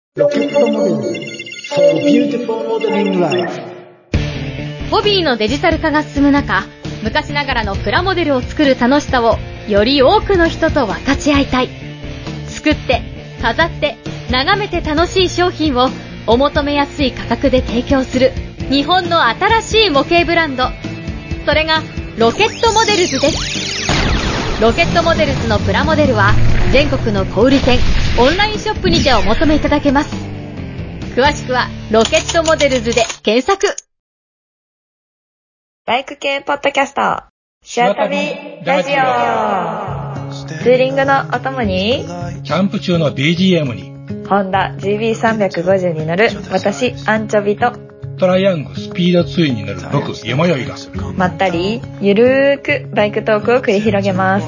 ロケットモデルズ for beautiful modeling life。 ホビーのデジタル化が進む中、昔ながらのプラモデルを作る楽しさをより多くの人と分かち合いたい。作って飾って眺めて楽しい商品をお求めやすい価格で提供する日本の新しい模型ブランド、それがロケットモデルズです。ロケットモデルズのプラモデルは全国の小売店、オンラインショップにてお求めいただけます。詳しくはロケットモデルズで検索。 バイク系ポッドキャスト、シアタビラジオ。ツーリングのお供に、 キャンプ中の BGM に、 ホンダ GB350 に乗る私アンチョビと、 トライアングスピードツインに乗る僕山よいが、 まったりゆるーくバイクトークを繰り広げます。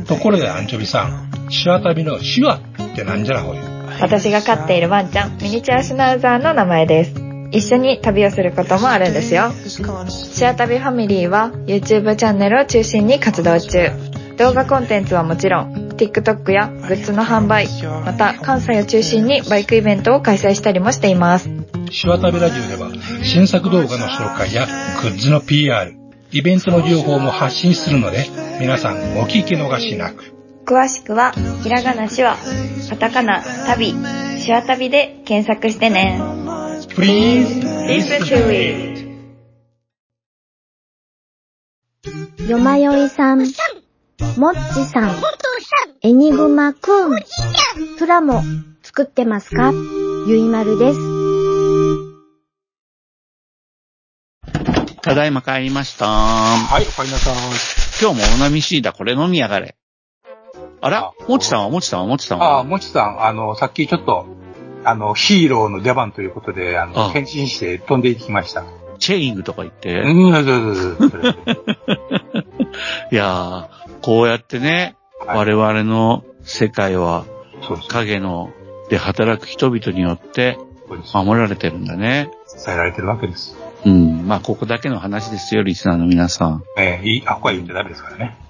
ところでアンチョビさん、シワ旅のシワってなんじゃらほい。 私が飼っているワンちゃん、ミニチュアシュナウザーの名前です。一緒に旅をすることもあるんですよ。シア旅ファミリーは YouTube チャンネルを中心に活動中。動画コンテンツはもちろん TikTok やグッズの販売、また関西を中心にバイクイベントを開催したりもしています。 シワ旅ラジオでは新作動画の紹介やグッズの PR、 イベントの情報も発信するので、皆さんお聞き逃しなく。 詳しくはひらがなしわ、カタカナ旅、シワ旅で検索してね。 Please listen to it。 よまよいさん、もっちさん、エニグマくん、プラモ作ってますか？ゆいまるです。 ただいま帰りました。 はい、おかえりなさい。 今日もお飲みしいだ、これ飲みやがれ。あら？もちさんはもちさん、さっきちょっと、ヒーローの出番ということで、変身して飛んでいきました。 チェイングとか言って。いやー、こうやってね、はい、我々の世界は、影ので働く人々によって守られてるんだね。 支えられてるわけです。 うん。まあ、ここだけの話ですよ、リスナーの皆さん。 ここは言っちゃダメですからね。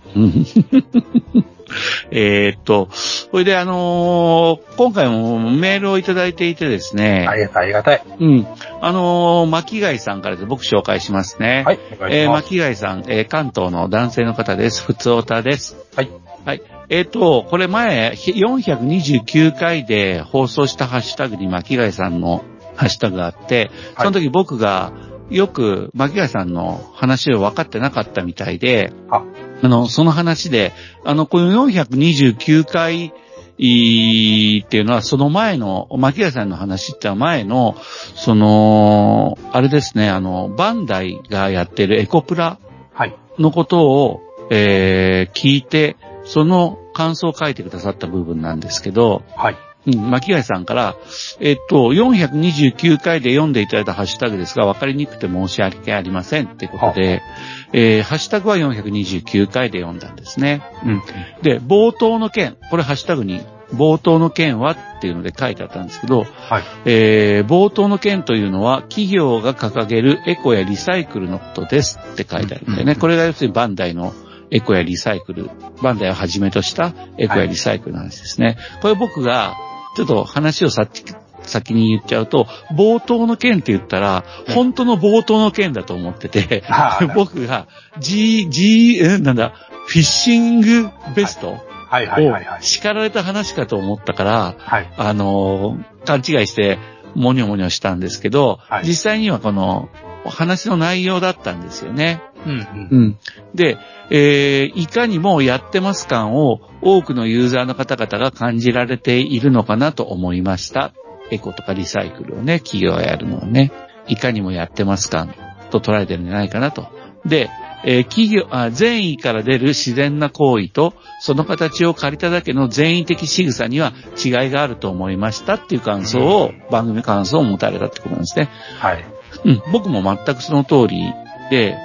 それで今回もメールをいただいていてですね。 ありがたい。 うん。巻貝さんからで僕紹介しますね。 はい、お願いします。 巻貝さん、関東の男性の方です。ふつおたです。 はい。 はい。これ前、429回で放送したハッシュタグに巻貝さんのハッシュタグがあって、その時僕がよく巻貝さんの話を分かってなかったみたいで、その話で、この429回っていうのは、その前の、巻貝さんの話って前の、あれですね、バンダイがやってるエコプラのことを、聞いて、その感想を書いてくださった部分なんですけど、 はい。 巻貝さんから、429回で読んでいただいたハッシュタグですが、分かりにくくて申し訳ありませんってことで、ハッシュタグは429回で読んだんですね。うん。で、冒頭の件、これハッシュタグに、冒頭の件はっていうので書いてあったんですけど、 はい。 冒頭の件というのは、企業が掲げるエコやリサイクルのことですって書いてあるんでね、これが要するにバンダイのエコやリサイクル、バンダイをはじめとしたエコやリサイクルの話ですね。これ僕が、ちょっと話を先に言っちゃうと、冒頭の件って言ったら、本当の冒頭の件だと思ってて、僕が、フィッシングベストを叱られた話かと思ったから、勘違いして、もにょもにょしたんですけど、実際にはこの、話の内容だったんですよね。で、いかにもやってます感を多くのユーザーの方々が感じられているのかなと思いました。エコとかリサイクルをね、企業がやるのをね、いかにもやってます感と捉えてるんじゃないかなと。で、善意から出る自然な行為と、その形を借りただけの善意的仕草には違いがあると思いましたっていう感想を、番組感想を持たれたってことなんですね。 はい。 僕も全くその通りで、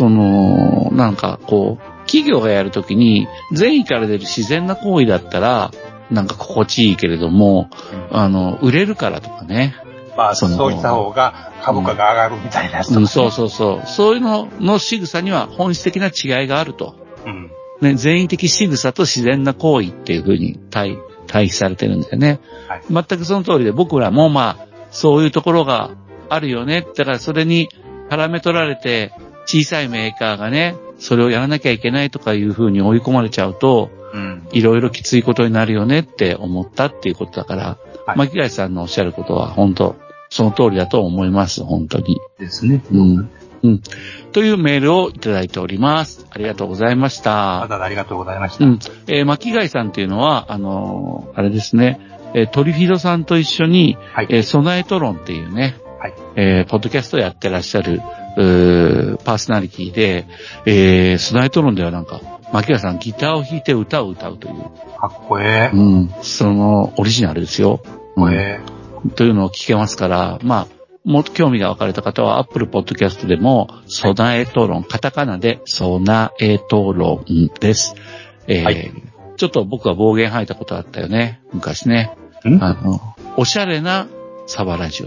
企業がやるときに、善意から出る自然な行為だったら、心地いいけれども、売れるからとかね。 まあ、そういった方が株価が上がるみたいなやつとかね。 そう。そういうのの仕草には本質的な違いがあると。善意的仕草と自然な行為っていうふうに対対比されてるんだよね。 はい。 全くその通りで、僕らもまあ、そういうところがあるよね。だからそれに絡め取られて、小さいメーカーがね、それをやらなきゃいけないとかいう風に追い込まれちゃうと、いろいろきついことになるよねって思ったっていうことだから、 はい、 巻貝さんのおっしゃることは本当、その通りだと思います、本当に。 ですね。 というメールをいただいております。ありがとうございました。 わざわざありがとうございました。 巻貝さんっていうのは、あれですね、トリフィドさんと一緒に、はい、ソナエトロンっていうね、はい、ポッドキャストをやってらっしゃる、パーソナリティで、ソナエトロンではなんか、巻貝さんギターを弾いて歌を歌うという。 かっこええ。 そのオリジナルですよ。というのを聞けますから、まあ、もっと興味が分かれた方は、Apple Podcast でも、ソナエトロン、カタカナでソナエトロンです。はい、ちょっと僕は暴言吐いたことあったよね、昔ね。おしゃれなサバラジオって。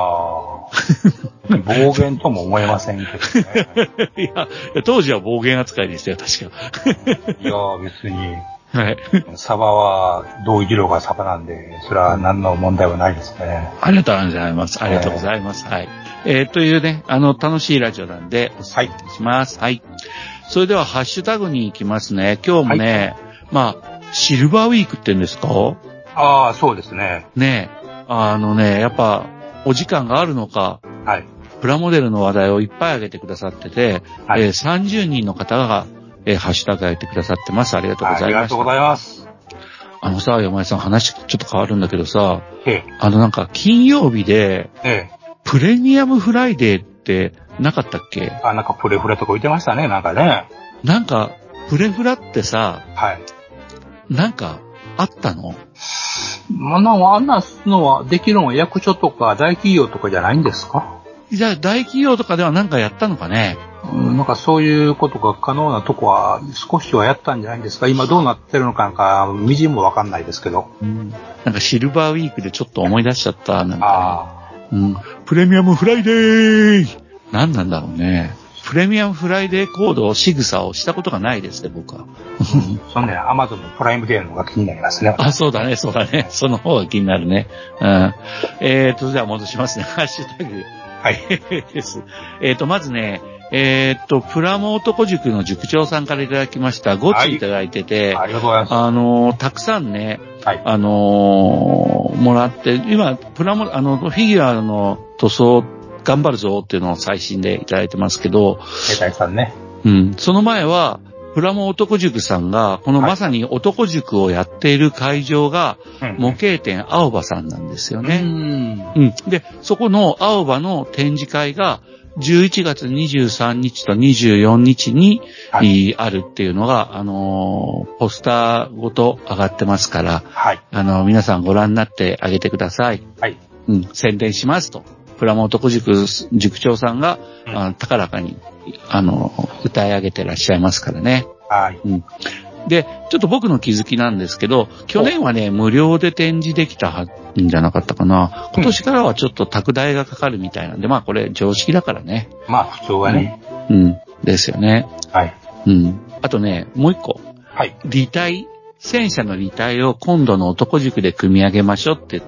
暴言とも思えませんけどね。 いや、当時は暴言扱いでしたよ、確か。 いや、別に。 はい。 サバは、同一量がサバなんで、それは何の問題はないですね。 ありがとうございます。ありがとうございます。はい。というね、楽しいラジオなんで、お伝えいたします。はい。それでは、ハッシュタグに行きますね。今日もね、まあ、シルバーウィークって言うんですか？ ああ、そうですね。 ね、やっぱ、お時間があるのか、 はい。 プラモデルの話題をいっぱい挙げてくださってて、はい、30人の方が、ハッシュタグ上げてくださってます。ありがとうございます。 ありがとうございます。 さ、山井さん話ちょっと変わるんだけどさ、なんか金曜日で、プレミアムフライデーってなかったっけ？ なんかプレフラとか言ってましたね、なんかね。 なんか、プレフラってさ、 はい。 なんか、あったの？ あんなのは、できるのは役所とか大企業とかじゃないんですか？ じゃあ大企業とかではなんかやったのかね？ なんかそういうことが可能なとこは少しはやったんじゃないんですか？今どうなってるのかなんか、みじんもわかんないですけど。 なんかシルバーウィークでちょっと思い出しちゃった、なんか、プレミアムフライデー！何なんだろうね。プレミアムフライデーコードを仕草をしたことがないですね、僕は。 そうね、アマゾンのプライムデーの方が気になりますね。 そうだね。その方が気になるね。じゃあ戻しますね。ハッシュタグ。 はい。 です。まずね、プラモ男塾の塾長さんからいただきました。5ついただいてて、 ありがとうございます。 たくさんね、もらって、今、プラモ、フィギュアの塗装、頑張るぞっていうのを最新でいただいてますけど、 携帯さんね。 その前は、プラモ男塾さんが、このまさに男塾をやっている会場が、模型店青葉さんなんですよね。で、そこの青葉の展示会が、11月23日と24日に、あるっていうのが、ポスターごと上がってますから、皆さんご覧になってあげてください。宣伝しますと。プラモ男塾長さんが、高らかに、歌い上げてらっしゃいますからね。で、ちょっと僕の気づきなんですけど、去年はね、無料で展示できたんじゃなかったかな。今年からはちょっと託代がかかるみたいなんで、まあこれ常識だからね。 まあ普通はね。 ですよね。あとね、もう一個。履体。戦車の履体を今度の男塾で組み上げましょうって言って、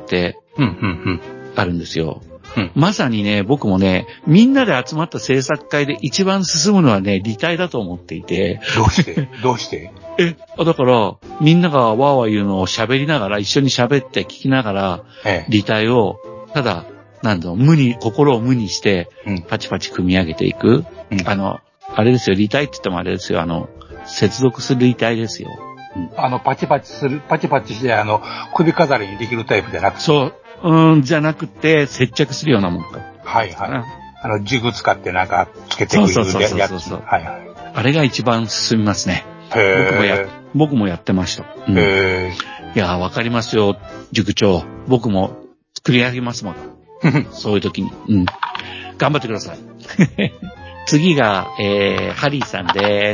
あるんですよ。まさにね、僕もね、みんなで集まった制作会で一番進むのはね、履体だと思っていて。 どうしてだから、みんながわーわー言うのを喋りながら、一緒に喋って聞きながら、履体を、ただ、心を無にして、パチパチ組み上げていく。あれですよ、履体って言ってもあれですよ、接続する履体ですよ。 パチパチして、首飾りにできるタイプじゃなくて。 じゃなくて、接着するようなもんか。 ジグ使ってなんかつけてくるやつ。 あれが一番進みますね。僕もやってました。いや、わかりますよ、塾長。僕も作り上げますもん。そういう時に。頑張ってください。次が、ハリーさんです。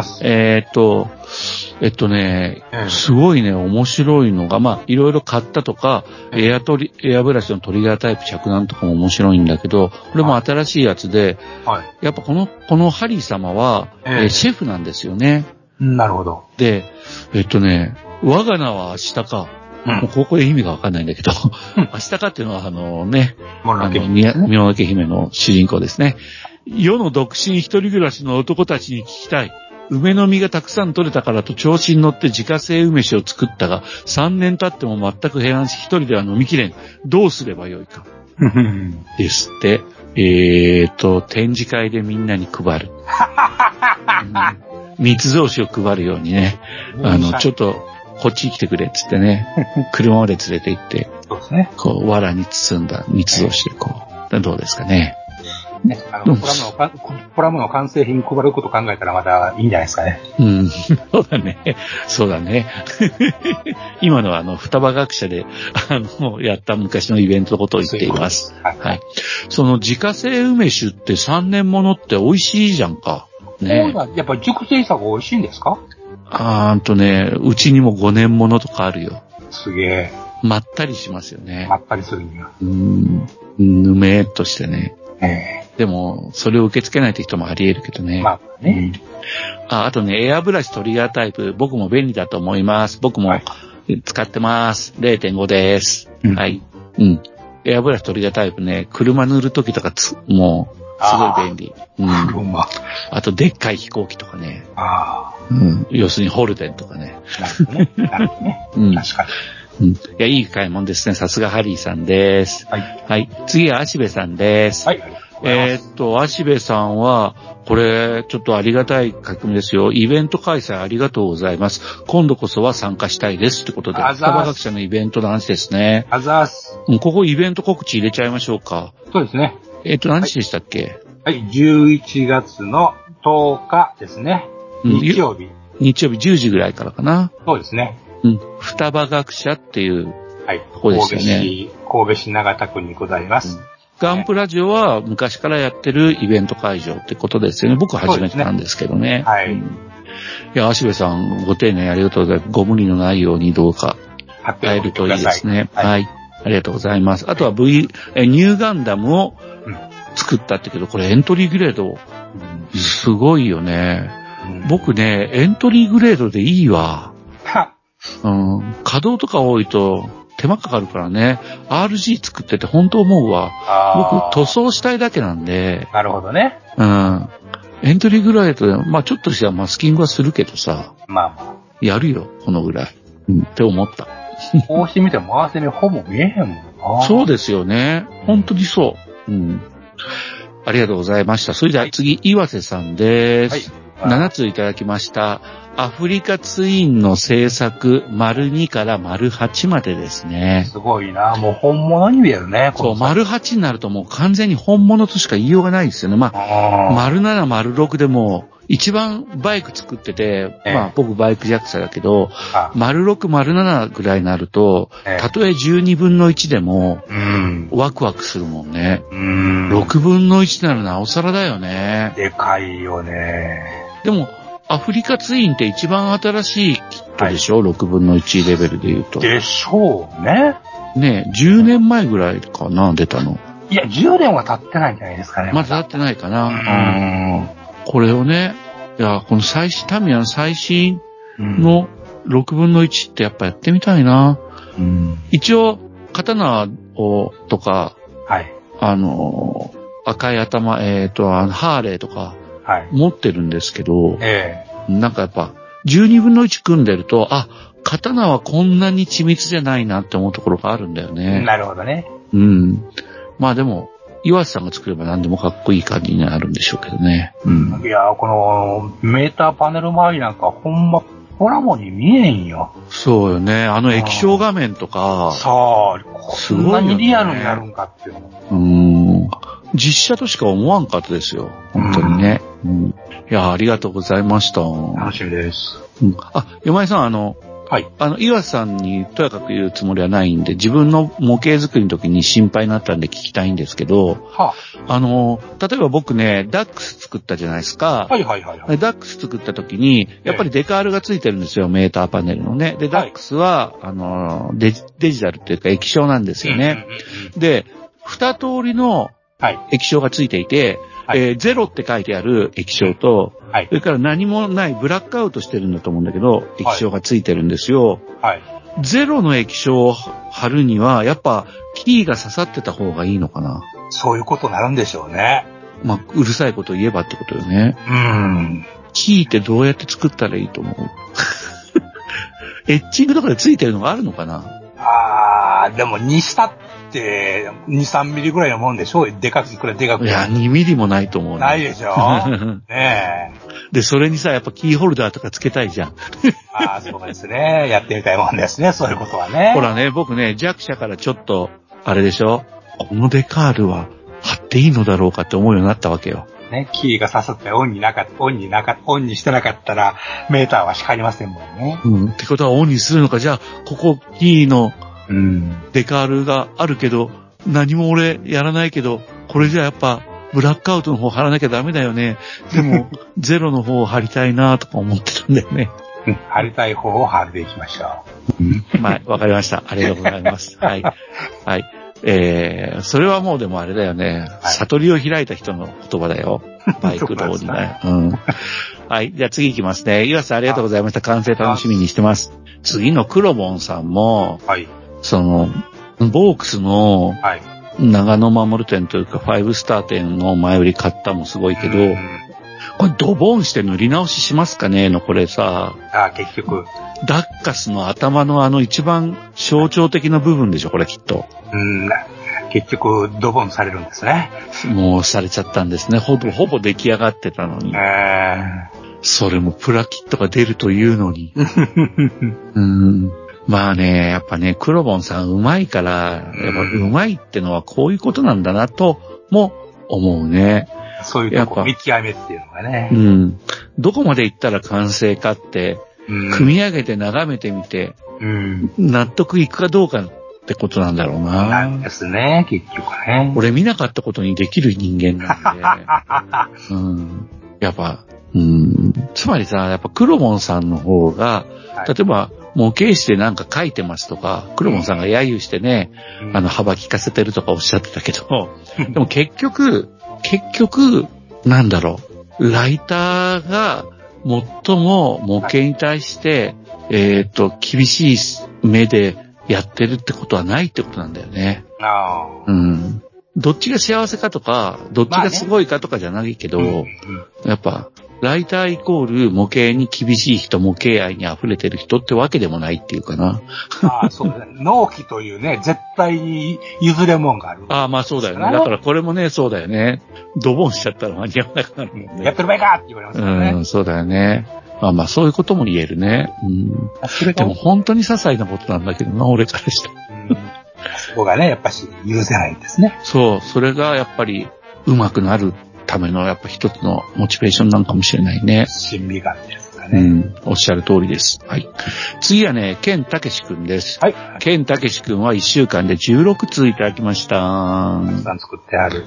すごいね、面白いのが、まあ、いろいろ買ったとか、エアブラシのトリガータイプ着弾とかも面白いんだけど、これも新しいやつで、やっぱこのハリー様は、シェフなんですよね。 なるほど。 で、我が名は明日か。もうここで意味がわかんないんだけど、明日かっていうのは宮野家姫の主人公ですね。世の独身一人暮らしの男たちに聞きたい。梅の実がたくさん取れたからと調子に乗って自家製梅酒を作ったが、3年経っても全く平安し一人では飲みきれん。どうすればよいか。ですって。展示会でみんなに配る。密造酒を配るようにね。ちょっと、こっちに来てくれっつってね。車まで連れて行って。 そうですね。 こう、藁に包んだ密造酒でこう。どうですかね。 ね、コラムの完成品配ること考えたらまたいいんじゃないですかね。 そうだね。そうだね。今のは双葉学者で、やった昔のイベントのことを言っています。はい。その自家製梅酒って3年ものって美味しいじゃんか。ね。 やっぱり熟成した方が美味しいんですか？ うちにも5年ものとかあるよ。 すげえ。 まったりしますよね。 まったりするには。 ぬめーっとしてね。でも、それを受け付けないって人もあり得るけどね。 まあね。 あとね、エアブラシトリガータイプ、僕も便利だと思います。僕も使ってます。0.5 です。はい。エアブラシトリガータイプね、車塗るときとかもう、すごい便利。あと、でっかい飛行機とかね。要するにホルデンとかね。 なるほどね。確かに。 いや、いい買い物ですね。さすがハリーさんです。はい。次は足部さんです。はい。足部さんは、これ、ちょっとありがたい書き込みですよ。イベント開催ありがとうございます。今度こそは参加したいです。ってことで、双葉学者のイベントの話ですね。ここイベント告知入れちゃいましょうか。 そうですね。 何日でしたっけ？ はい、11月の10日ですね。日曜日 10時ぐらいからかな。 そうですね。 双葉学者っていう。 はい。とこですよね。神戸市長田区にございます。 ガンプラジオは昔からやってるイベント会場ってことですよね。僕初めてなんですけどね。はい。いや、足部さん、ご丁寧にありがとうございます。ご無理のないようにどうか会えるといいですね。はい。ありがとうございます。あとはニューガンダムを作ったってけど、これエントリーグレード、すごいよね。僕ね、エントリーグレードでいいわ。稼働とか多いと手間かかるからね。RG 作ってて本当思うわ。僕塗装したいだけなんで。 なるほどね。 エントリーグレードで、ちょっとしたマスキングはするけどさ。やるよ、このぐらい。って思った。 こうしてみても回せにほぼ見えへんもんな。 そうですよね。本当にそう。ありがとうございました。それでは次、岩瀬さんです。7ついただきました。アフリカツインの制作、2から8までですね。 すごいな。もう本物に見えるね。 そう、8になるともう完全に本物としか言いようがないですよね。7、6でも、一番バイク作ってて、僕バイク弱者だけど、6、7ぐらいになると、たとえ12分の1でも、ワクワクするもんね。6分の1ならなおさらだよね。 でかいよね。 でも、アフリカツインって一番新しいキットでしょ、6分の1レベルで言うと。 でしょうね。 ね、10年前ぐらいかな、出たの。 いや、10年は経ってないんじゃないですかね。 まだ経ってないかな。これをね、いや、このタミヤの最新の6分の1ってやっぱやってみたいな。一応、刀とか、赤い頭、ハーレーとか、持ってるんですけど、なんかやっぱ、12分の1組んでると、刀はこんなに緻密じゃないなって思うところがあるんだよね。 なるほどね。 でも、岩瀬さんが作れば何でもかっこいい感じになるんでしょうけどね。 いやー、このメーターパネル周りなんかほんまプラモに見えんよ。 そうよね。液晶画面とか。 すごいよね。こんなにリアルになるんかっていうの。実写としか思わんかったですよ。本当にね。いや、ありがとうございました。 楽しみです。 山井さん、岩瀬さんにとやかく言うつもりはないんで、自分の模型作りの時に心配になったんで聞きたいんですけど、例えば僕ね、ダックス作ったじゃないですか。ダックス作った時に、やっぱりデカールがついてるんですよ、メーターパネルのね。で、ダックスは、デジタルっていうか液晶なんですよね。で、2通りの液晶がついていて、0って書いてある液晶と、 はい。それから何もないブラックアウトしてるんだと思うんだけど、液晶がついてるんですよ。はい。ゼロの液晶を貼るには、やっぱキーが刺さってた方がいいのかな。 そういうことになるんでしょうね。 まあ、うるさいこと言えばってことよね。キーってどうやって作ったらいいと思うエッチングとかでついてるのがあるのかな。 でもにしたって2、3ミリぐらいのもんでしょ。でかく、これでかく。 いや、2ミリもないと思うね。 ないでしょねえ。で、それにさ、やっぱキーホルダーとかつけたいじゃん。 そうですね。やってみたいもんですね。そういうことはね。 ほらね、僕ね、弱者からちょっと、あれでしょ。このデカールは貼っていいのだろうかって思うようになったわけよ。 ね、キーが刺さってオンにしてなかったら、メーターは光りませんもんね。 ってことはオンにするのか。じゃあ、ここキーの、デカールがあるけど、何も俺やらないけど、これじゃやっぱ、ブラックアウトの方貼らなきゃダメだよね。でも、ゼロの方を貼りたいなとか思ってたんだよね。 貼りたい方を貼っていきましょう。はい、わかりました。ありがとうございます。はい。はい。それはもうでもあれだよね。悟りを開いた人の言葉だよ。バイク道にね。はい。じゃあ次行きますね。岩瀬さんありがとうございました。完成楽しみにしてます。次のクロボンさんも、ボークスの、長野守店というか、5スター店の前売り買ったもすごいけど、これドボンして塗り直ししますかねのこれさ。 結局。 ダッカスの頭の一番象徴的な部分でしょ、これきっと。 結局、ドボンされるんですね。 もうされちゃったんですね。ほぼ出来上がってたのに。それもプラキットが出るというのに。まあね、やっぱね、クロボンさんうまいから、やっぱうまいってのはこういうことなんだなとも思うね。 そういうとこ見極めっていうのがね。 どこまで行ったら完成かって、組み上げて眺めてみて、納得いくかどうかってことなんだろうな。 なんですね、結局ね。 俺見なかったことにできる人間なんで、やっぱ、つまりさ、やっぱクロモンさんの方が、例えば、模型紙でなんか書いてますとか、クロモンさんが揶揄してね、幅利かせてるとかおっしゃってたけど、でも結局、なんだろう、ライターが最も模型に対して、厳しい目でやってるってことはないってことなんだよね。どっちが幸せかとか、どっちがすごいかとかじゃないけど、やっぱ、ライターイコール模型に厳しい人、模型愛に溢れてる人ってわけでもないっていうかな。 そうだね。納期というね、絶対に譲れもんがある。 まあそうだよね。だからこれもね、そうだよね。ドボンしちゃったら間に合わなくなるもんね。 やってる場合かって言われますよね。 そうだよね。まあそういうことも言えるね。でも本当に些細なことなんだけどな、俺からしたら。 そこがね、やっぱし許せないんですね。 そう、それがやっぱり上手くなるためのやっぱ一つのモチベーションなんかもしれないね。 審美眼ですかね。 おっしゃる通りです。はい。次はね、ケンタケシくんです。はい。ケンタケシくんは1週間で16通いただきました。 たくさん作ってある。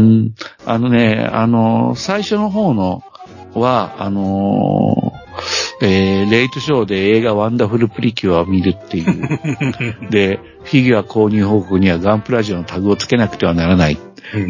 最初の方のは、レイトショーで映画ワンダフルプリキュアを見るっていう。で、フィギュア購入報告にはガンプラジオのタグをつけなくてはならないって。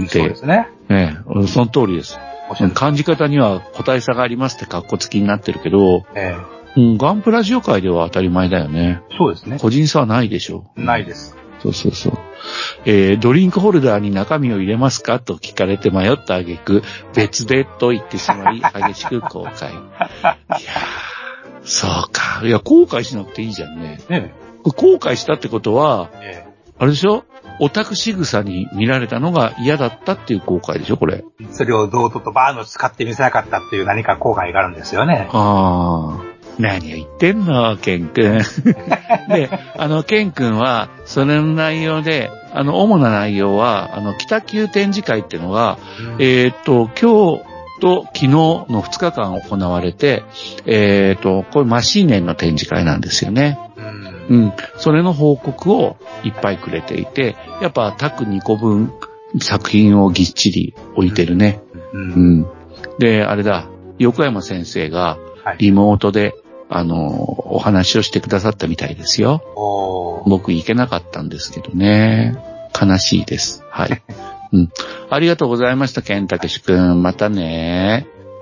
そうですね。 その通りです。感じ方には個体差がありますってカッコつきになってるけど、ガンプラジオ界では当たり前だよね。 そうですね。 個人差はないでしょう。 ないです。 そう。ドリンクホルダーに中身を入れますかと聞かれて迷った挙句、別でと言ってしまい、激しく後悔。いやー、そうか。いや、後悔しなくていいじゃんね。後悔したってことは、あれでしょ？オタク仕草に見られたのが嫌だったっていう後悔でしょ、これ。 それを堂々とバーの使ってみせなかったっていう何か後悔があるんですよね。 何を言ってんの、ケン君。で、ケン君は、それの内容で、主な内容は、北九展示会っていうのが、今日と昨日の2日間行われて、これマシーネンの展示会なんですよね。それの報告をいっぱいくれていて、やっぱタク2個分作品をぎっちり置いてるね。で、あれだ、横山先生がリモートで、お話をしてくださったみたいですよ。僕行けなかったんですけどね。悲しいです。はい。ありがとうございました、ケンタケシ君。またね。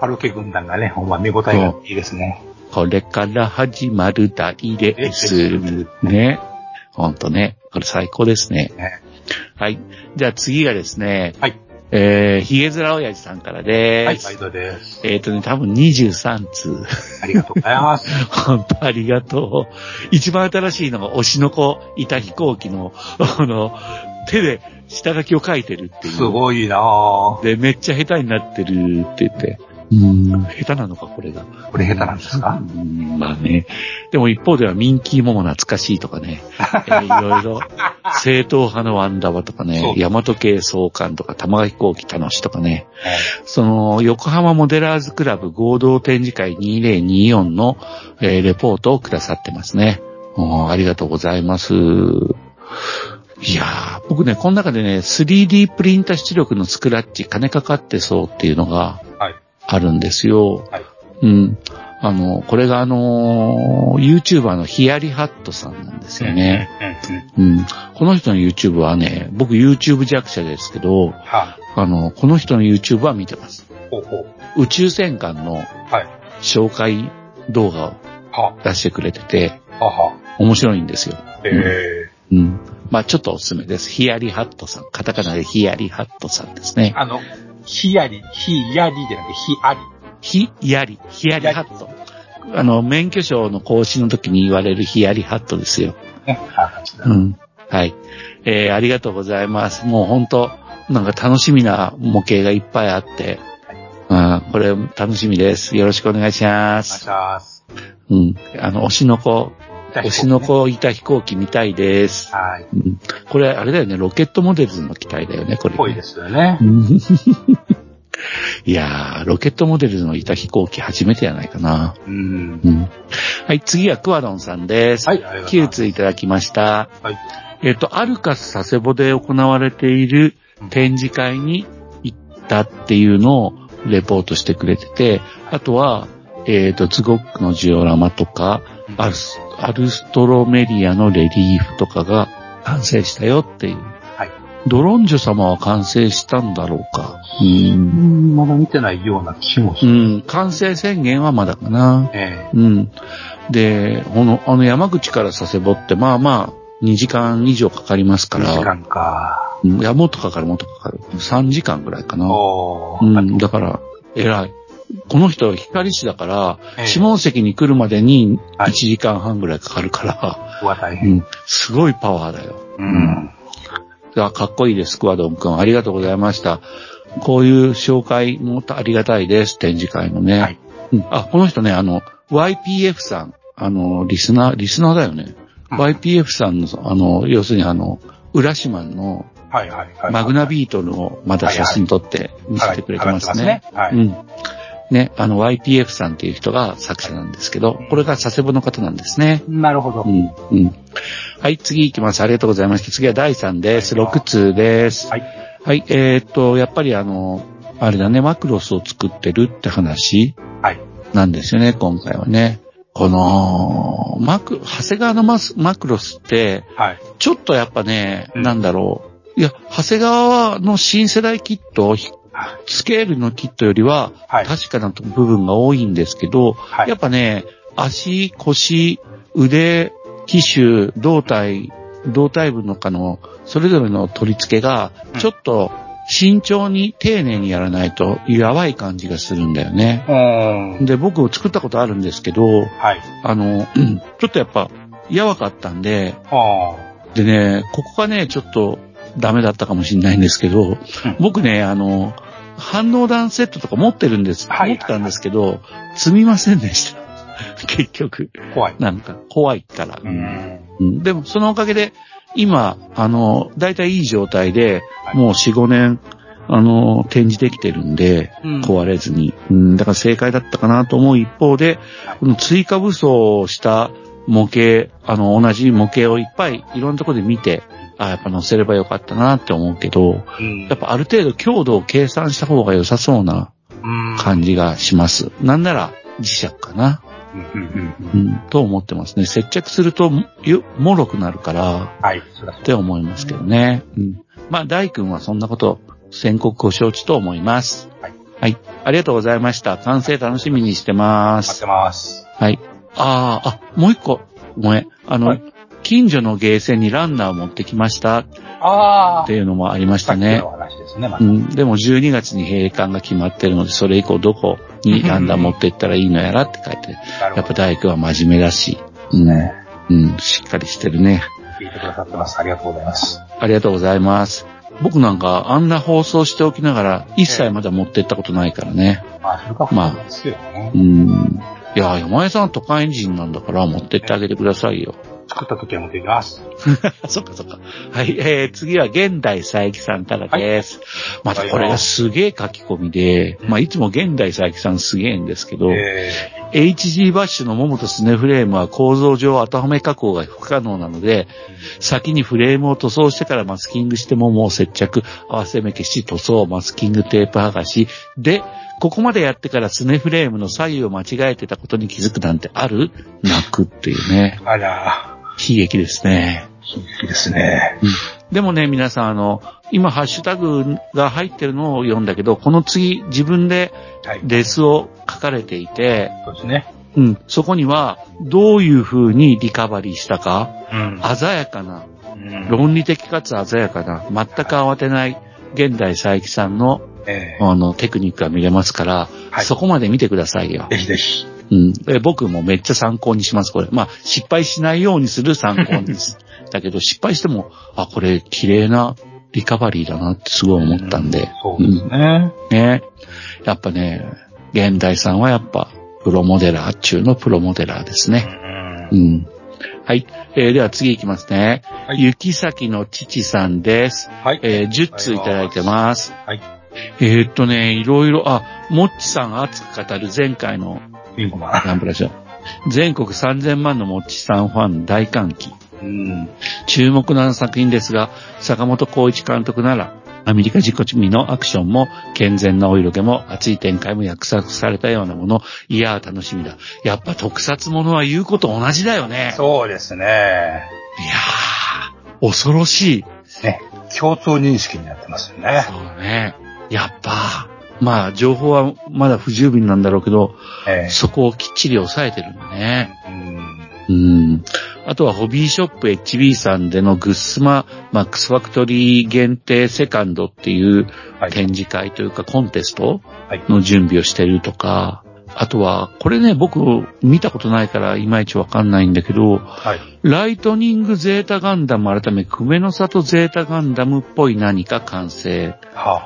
カルケ軍団がね、ほんま見応えがいいですね。 これから始まる大レース。ね。ほんとね。これ最高ですね。はい。じゃあ次がですね。 はい。 ヒゲ面親父さんからです。 はい、毎度です。 多分23通。 ありがとうございます。 本当ありがとう。一番新しいのが推しの子いた飛行機の、手で下書きを書いてるっていう。 すごいなぁ。 で、めっちゃ下手になってるって言って。下手なのか、これが。 これ下手なんですか？ まあね。でも一方ではミンキーモモ懐かしいとかね。いろいろ、正統派のワンダバとかね、大和系総監とか、玉川飛行機楽しとかね。横浜モデラーズクラブ合同展示会2024の、レポートをくださってますね。ありがとうございます。いやー、僕ね、この中でね、3D プリンター出力のスクラッチ金かかってそうっていうのが、あるんですよ。はい。うん。これがYouTuber のヒヤリハットさんなんですよね。うん。この人の YouTube はね、僕 YouTube 弱者ですけど、この人の YouTube は見てます。宇宙戦艦の紹介動画を出してくれてて、面白いんですよ。うん。まあちょっとおすすめです。ヒヤリハットさん。カタカナでヒヤリハットさんですね。 ヒヤリじゃなくてヒアリ。 ヒヤリハット。免許証の更新の時に言われるヒヤリハットですよ。うん。はい。ありがとうございます。もう本当なんか楽しみな模型がいっぱいあって、これ楽しみです。よろしくお願いします。 お願いします。 うん。推しの子いた飛行機見たいです。はい。うん、これ、あれだよね、ロケットモデルズの機体だよね、これ、ね。 ぽいですよね。 いやー、ロケットモデルズのいた飛行機初めてやないかな。うん。はい、次はクワドンさんです。はい、9通いただきました。はい。アルカス佐世保で行われている展示会に行ったっていうのをレポートしてくれてて、あとは、ツゴックのジオラマとか、アルストロメリアのレリーフとかが完成したよっていう。はい。ドロンジョ様は完成したんだろうか。 まだ見てないような気もする。 完成宣言はまだかな。で、山口から佐世保ってまあまあ2時間以上かかりますから。 2時間か。 いや、もっとかかる。3時間ぐらいかな。だから、偉い。この人は光市だから、下関に来るまでに1時間半ぐらいかかるから、すごいパワーだよ。かっこいいです、クワドン君。ありがとうございました。こういう紹介もありがたいです、展示会のね。この人ね、YPF さん、リスナーだよね。YPF さんの、要するに浦島の、マグナビートルをまだ写真撮って見せてくれてますね。ね、YPF さんっていう人が作者なんですけど、これが佐世保の方なんですね。 なるほど。 はい、次行きます。ありがとうございました。次は第3です。6通です。はい。やっぱりあれだね、マクロスを作ってるって話なんですよね、今回はね。この、長谷川のマクロスって、ちょっとやっぱね、なんだろう。いや、長谷川の新世代キット、スケールのキットよりは、確かな部分が多いんですけど、やっぱね、足、腰、腕、機種、胴体部のそれぞれの取り付けが、ちょっと慎重に丁寧にやらないと、やばい感じがするんだよね。で、僕作ったことあるんですけど、ちょっとやっぱ、やわかったんで、でね、ここがね、ちょっと、ダメだったかもしれないんですけど、僕ね、反応弾セットとか持ってたんですけど、積みませんでした。結局。なんか、怖いから。でも、そのおかげで、今、だいたいいい状態で、もう4、5年、展示できてるんで、壊れずに。だから正解だったかなと思う一方で、この追加武装をした模型、同じ模型をいっぱいいろんなところで見て、やっぱ乗せればよかったなって思うけど、やっぱある程度強度を計算した方が良さそうな感じがします。なんなら磁石かな。と思ってますね。接着するともろくなるから、って思いますけどね。まあ、大君はそんなこと宣告を承知と思います。 はい。ありがとうございました。完成楽しみにしてま待っす。 てます。 はい。もう一個。ごめん。 はい近所のゲーセンにランナーを持ってきましたっああ。 ていうのもありましたねさっきの。話ですね、また。 でも12月に閉館が決まってるので、それ以降どこにランナー持っていったらいいのやらって書いて、やっぱ大工は真面目だし、しっかりしてるね。 聞いてくださってます。ありがとうございます。 ありがとうございます。僕なんかあんな放送しておきながら一切まだ持ってったことないからね。 まあ、それが普通ですよね。 いや、山江さん都会人なんだから持ってってあげてくださいよ。 作った時は持ってきます。 そっかそっか。はい、次は現代佐伯さんからです。またこれがすげえ書き込みで、いつも現代佐伯さんすげえんですけど、HG バッシュの桃とスネフレームは構造上後はめ加工が不可能なので、先にフレームを塗装してからマスキングして桃を接着、合わせ目消し、塗装、マスキングテープ剥がし、で、ここまでやってからスネフレームの左右を間違えてたことに気づくなんてある？なくっていうね。 あら。 悲劇ですね。 悲劇ですね。 でもね、皆さん、今ハッシュタグが入ってるのを読んだけど、この次自分でレスを書かれていて、 そうですね。 そこにはどういう風にリカバリーしたか、鮮やかな、論理的かつ鮮やかな、全く慌てない現代佐伯さんの、テクニックが見れますから、そこまで見てくださいよ。 ぜひぜひ。 僕もめっちゃ参考にします、これ。失敗しないようにする参考にだけど、失敗しても、これ綺麗なリカバリーだなってすごい思ったんで。 そうですね。 ね。やっぱね、現代さんはやっぱ、プロモデラー中のプロモデラーですね。はい。では次行きますね。雪崎の父さんです。10通いただいてます。いろいろ、もっちさん熱く語る前回のランブラジオ。全国3000万のもっちさんファン大歓喜。注目の作品ですが、坂本浩一監督なら、アメリカ仕込みのアクションも、健全なお色気も、熱い展開も約束されたようなもの、いやー楽しみだ。やっぱ特撮ものは言うこと同じだよね。 そうですね。いやー、恐ろしい。 ね、共通認識になってますよね。 そうね。やっぱ、情報はまだ不十分なんだろうけど、そこをきっちり抑えてるんだね。あとはホビーショップ HB さんでのグッスママックスファクトリー限定セカンドっていう展示会というかコンテストの準備をしてるとか、あとは、これね、僕見たことないからいまいちわかんないんだけど、ライトニングゼータガンダム改め久米の里ゼータガンダムっぽい何か完成。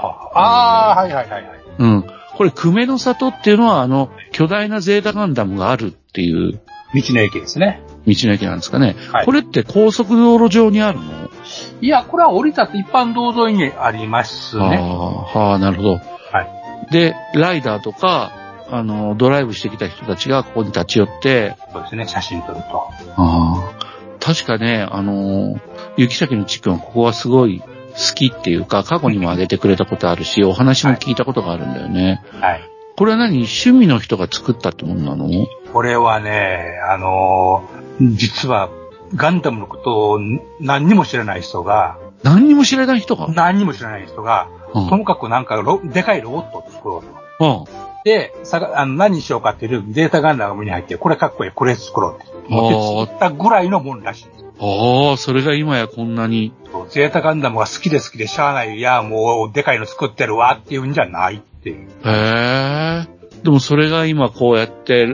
これ久米の里っていうのは巨大なゼータガンダムがあるっていう道の駅ですね。 道の駅なんですかね。これって高速道路上にあるの？ いや、これは降り立って一般道沿いにありますね。 なるほど。で、ライダーとか、ドライブしてきた人たちがここに立ち寄って、 そうですね、写真撮ると。 確かね、雪崎の地区はここはすごい好きっていうか、過去にも挙げてくれたことあるし、お話も聞いたことがあるんだよね。これは趣味の人が作ったってものなの？ これはね、実はガンダムのことを何にも知らない人が、ともかくでかいロボットを作ろうと。で、何にしようかっていうデータガンダムが目に入って、これかっこいい、これ作ろうって。持って作ったぐらいのもんらしいんです。 それが今やこんなに。 ゼータガンダムが好きでしゃあない、いや、もうでかいの作ってるわっていうんじゃないっていう。 でもそれが今こうやって、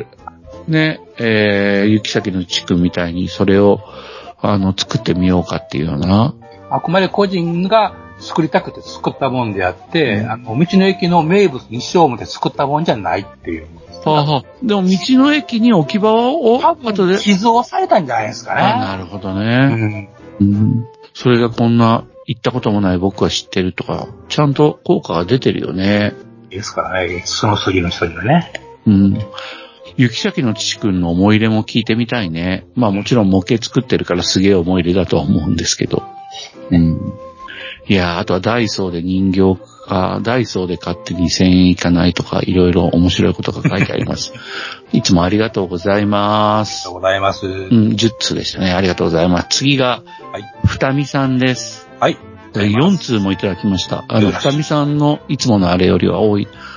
ね、雪崎の地区みたいにそれを、作ってみようかっていうような。 あくまで個人が作りたくて作ったもんであって、道の駅の名物にしようもて作ったもんじゃないっていう。 でも道の駅に置き場を後で。 寄贈されたんじゃないですかね。 なるほどね。それがこんな行ったこともない僕は知ってるとか、ちゃんと効果が出てるよね。 ですからね、その次の人にはね。 雪崎の父くんの思い入れも聞いてみたいね。もちろん模型作ってるからすげえ思い入れだとは思うんですけど。いや、あとはダイソーで人形か、ダイソーで買って2000円いかないとか、いろいろ面白いことが書いてあります。いつもありがとうございます。 ありがとうございます。 10通でしたね。ありがとうございます。次が、二見さんです。4通もいただきました。二見さんのいつものあれよりは多い。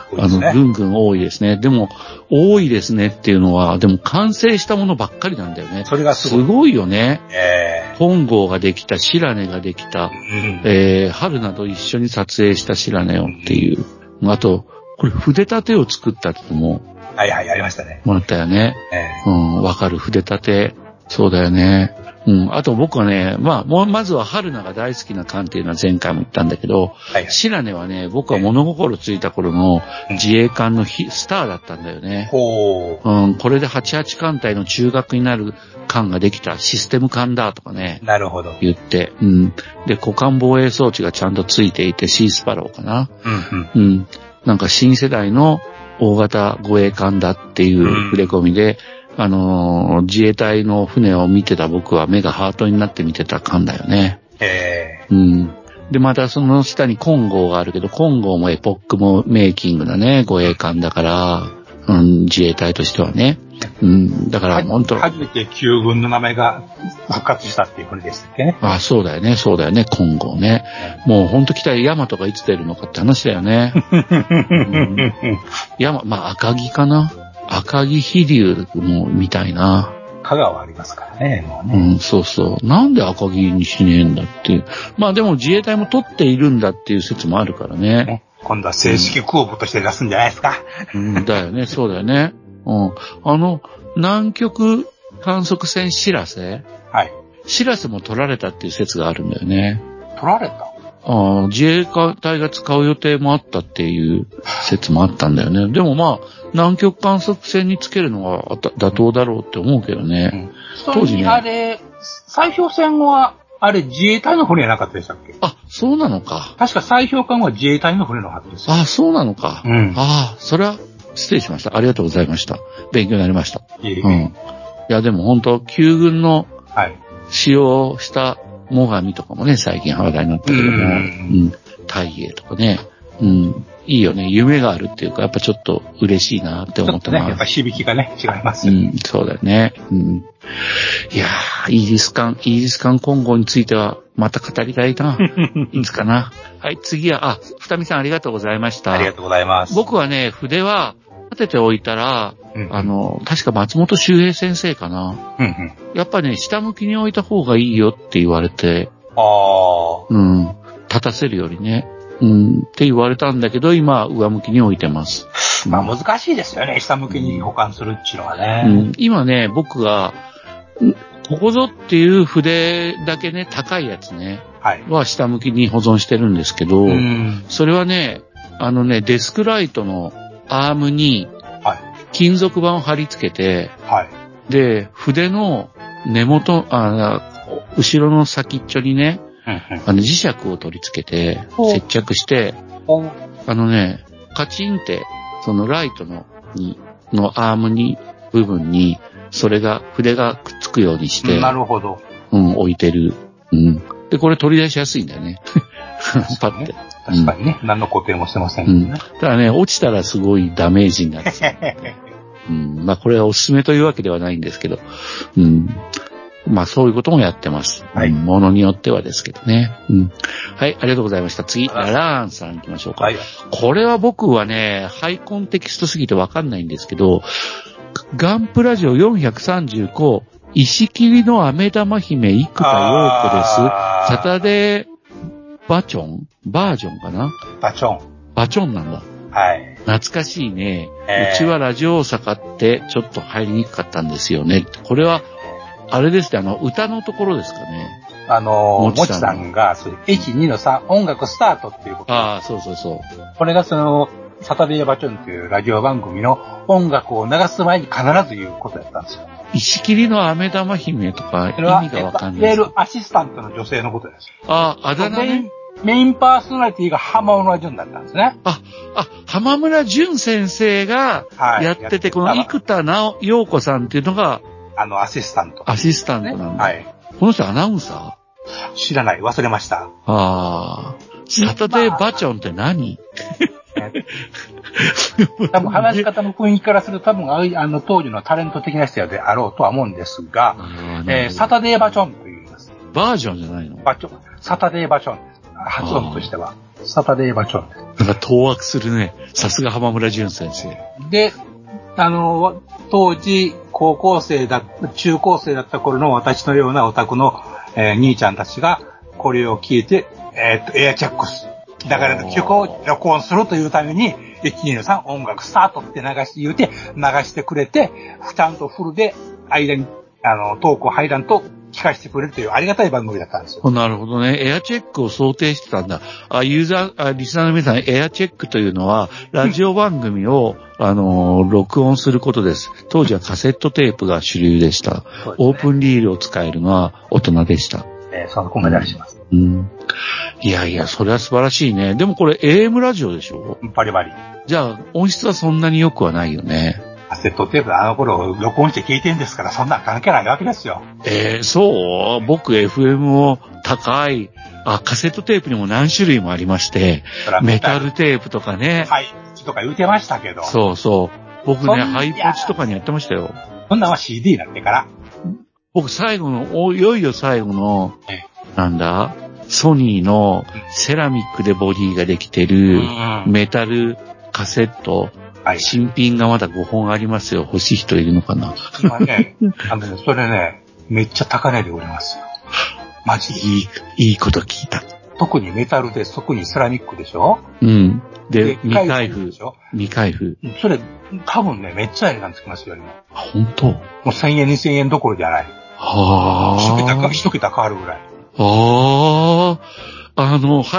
ぐんぐん多いですね。でも、多いですねっていうのは、でも完成したものばっかりなんだよね。 それがすごいよね。本郷ができた、白根ができた、春など一緒に撮影した白根をっていう。あと、これ筆立てを作ったってのも、 はいはい、ありましたね。 もらったよね。わかる、筆立て。そうだよね。あと僕はね、まずは春菜が大好きな巻っていうのは前回も言ったんだけど、白根はね、僕は物心ついた頃の自衛艦のスターだったんだよね。これで88艦隊の中核になる艦ができたシステム艦だとかね。 なるほど。 言って、で、股間防衛装置がちゃんとついていて、シースパローかな。なんか新世代の大型護衛艦だっていう触れ込みで、自衛隊の船を見てた僕は目がハートになって見てた艦だよね。で、またその下に金剛があるけど、金剛もエポックもメイキングなね、護衛艦だから、自衛隊としてはね。だから本当。 初めて旧軍の名前が復活したっていう船でしたっけね。 そうだよね、そうだよね、金剛ね。もう本当期待、ヤマトがいつ出るのかって話だよね。赤城かな。赤城飛龍もみたいな。 香川ありますからね、もうね。 そうそう。なんで赤城にしねえんだっていう。でも自衛隊も取っているんだっていう説もあるからね。 今度は正式空母として出すんじゃないですか。 だよね、そうだよね。南極観測船しらせ。しらせも取られたっていう説があるんだよね。 取られた？ 自衛隊が使う予定もあったっていう説もあったんだよね。でも南極観測船につけるのが妥当だろうって思うけどね。 当時ね。あれ、砕氷船は、自衛隊の船じゃなかったでしたっけ？ そうなのか。 確か砕氷艦は自衛隊の船のはずですよ。 そうなのか。それは失礼しました。ありがとうございました。勉強になりました。いや、でも本当旧軍の使用した最上とかもね、最近話題になったけども、大英とかね、いいよね。夢があるっていうか、やっぱちょっと嬉しいなって思ったな。 やっぱ響きがね、違いますよね。 そうだよね。いやー、イージス艦今後については、また語りたいな。いつかな。はい、次は、二見さんありがとうございました。 ありがとうございます。 僕はね、筆は、立てておいたら、確か松本周平先生かな。やっぱね、下向きに置いた方がいいよって言われて、立たせるよりね。って言われたんだけど、今、上向きに置いてます。 難しいですよね、下向きに保管するっていうのはね。 今ね、僕が、ここぞっていう筆だけね、高いやつね、は下向きに保存してるんですけど、それはね、デスクライトのアームに、金属板を貼り付けて、で、筆の根元、後ろの先っちょにね、磁石を取り付けて、接着して、カチンって、そのライトのアーム部分に、筆がくっつくようにして、 なるほど。 置いてる。で、これ取り出しやすいんだよね。パッて。 確かにね、何の固定もしてませんね。 ただね、落ちたらすごいダメージになる。これはおすすめというわけではないんですけど、そういうこともやってます。ものによってはですけどね。はい、ありがとうございました。次、ララーンさん行きましょうか。これは僕はね、ハイコンテキストすぎてわかんないんですけど、ガンプラジオ435、石切りの飴玉姫生田陽子です。サタデーバージョンかな？バチョンなんだ。懐かしいね。うちはラジオ大阪ってちょっと入りにくかったんですよね。これは、あれですね、歌のところですかね。 もちさんが、1、2の3、音楽スタートっていうこと。 そうそうそう。 これがサタデーバチョンというラジオ番組の音楽を流す前に必ず言うことやったんですよ。 石切りの飴玉姫とか意味がわかんない。 メールアシスタントの女性のことです。 あだ名ね。 メインパーソナリティが浜村淳だったんですね。 浜村淳先生がやってて、この生田陽子さんっていうのが、 アシスタント。 アシスタントなんだ。この人アナウンサー？知らない。忘れました。 サタデーバチョンって何？ 多分話し方の雰囲気からすると多分当時のタレント的な人であろうとは思うんですが、サタデーバチョンと言います。 バージョンじゃないの？ サタデーバチョンです。発音としては。サタデーバチョンです。 なんか当惑するね。さすが浜村淳先生。 で、当時、中高生だった頃の私のようなオタクの、兄ちゃんたちが、これを聞いて、エアチェックス。だから曲を録音するというために、123音楽スタートって流してくれて、ちゃんとフルで間に、トーク入らんと聞かせてくれるというありがたい番組だったんですよ。 なるほどね。エアチェックを想定してたんだ。リスナーの皆さん、エアチェックというのは、ラジオ番組を、録音することです。当時はカセットテープが主流でした。オープンリールを使えるのは大人でした。 その今回出します。 うん。いやいや、それは素晴らしいね。でもこれ AM ラジオでしょ？ バリバリ。 じゃあ、音質はそんなに良くはないよね。 カセットテープあの頃録音して聞いてるんですから、そんな関係ないわけですよ。 そう？僕 FM を高い、カセットテープにも何種類もありまして、メタルテープとかね。 はい。とか言うてましたけど。 そうそう。僕ね、ハイポチとかにやってましたよ。 そんなんは CD になってから。 僕いよいよ最後の、ソニーのセラミックでボディができてるメタルカセット、新品がまだ5本ありますよ。欲しい人いるのかな？ 今ね、それね、めっちゃ高値で売れますよ。マジで。 いいこと聞いた。 特にメタルで、特にセラミックでしょ？ うん。で、未開封。未開封。 それ、多分ね、めっちゃ値段つきますよ、今。 本当？ もう1000円、2000円どころじゃない。一桁変わるぐらい。 はい、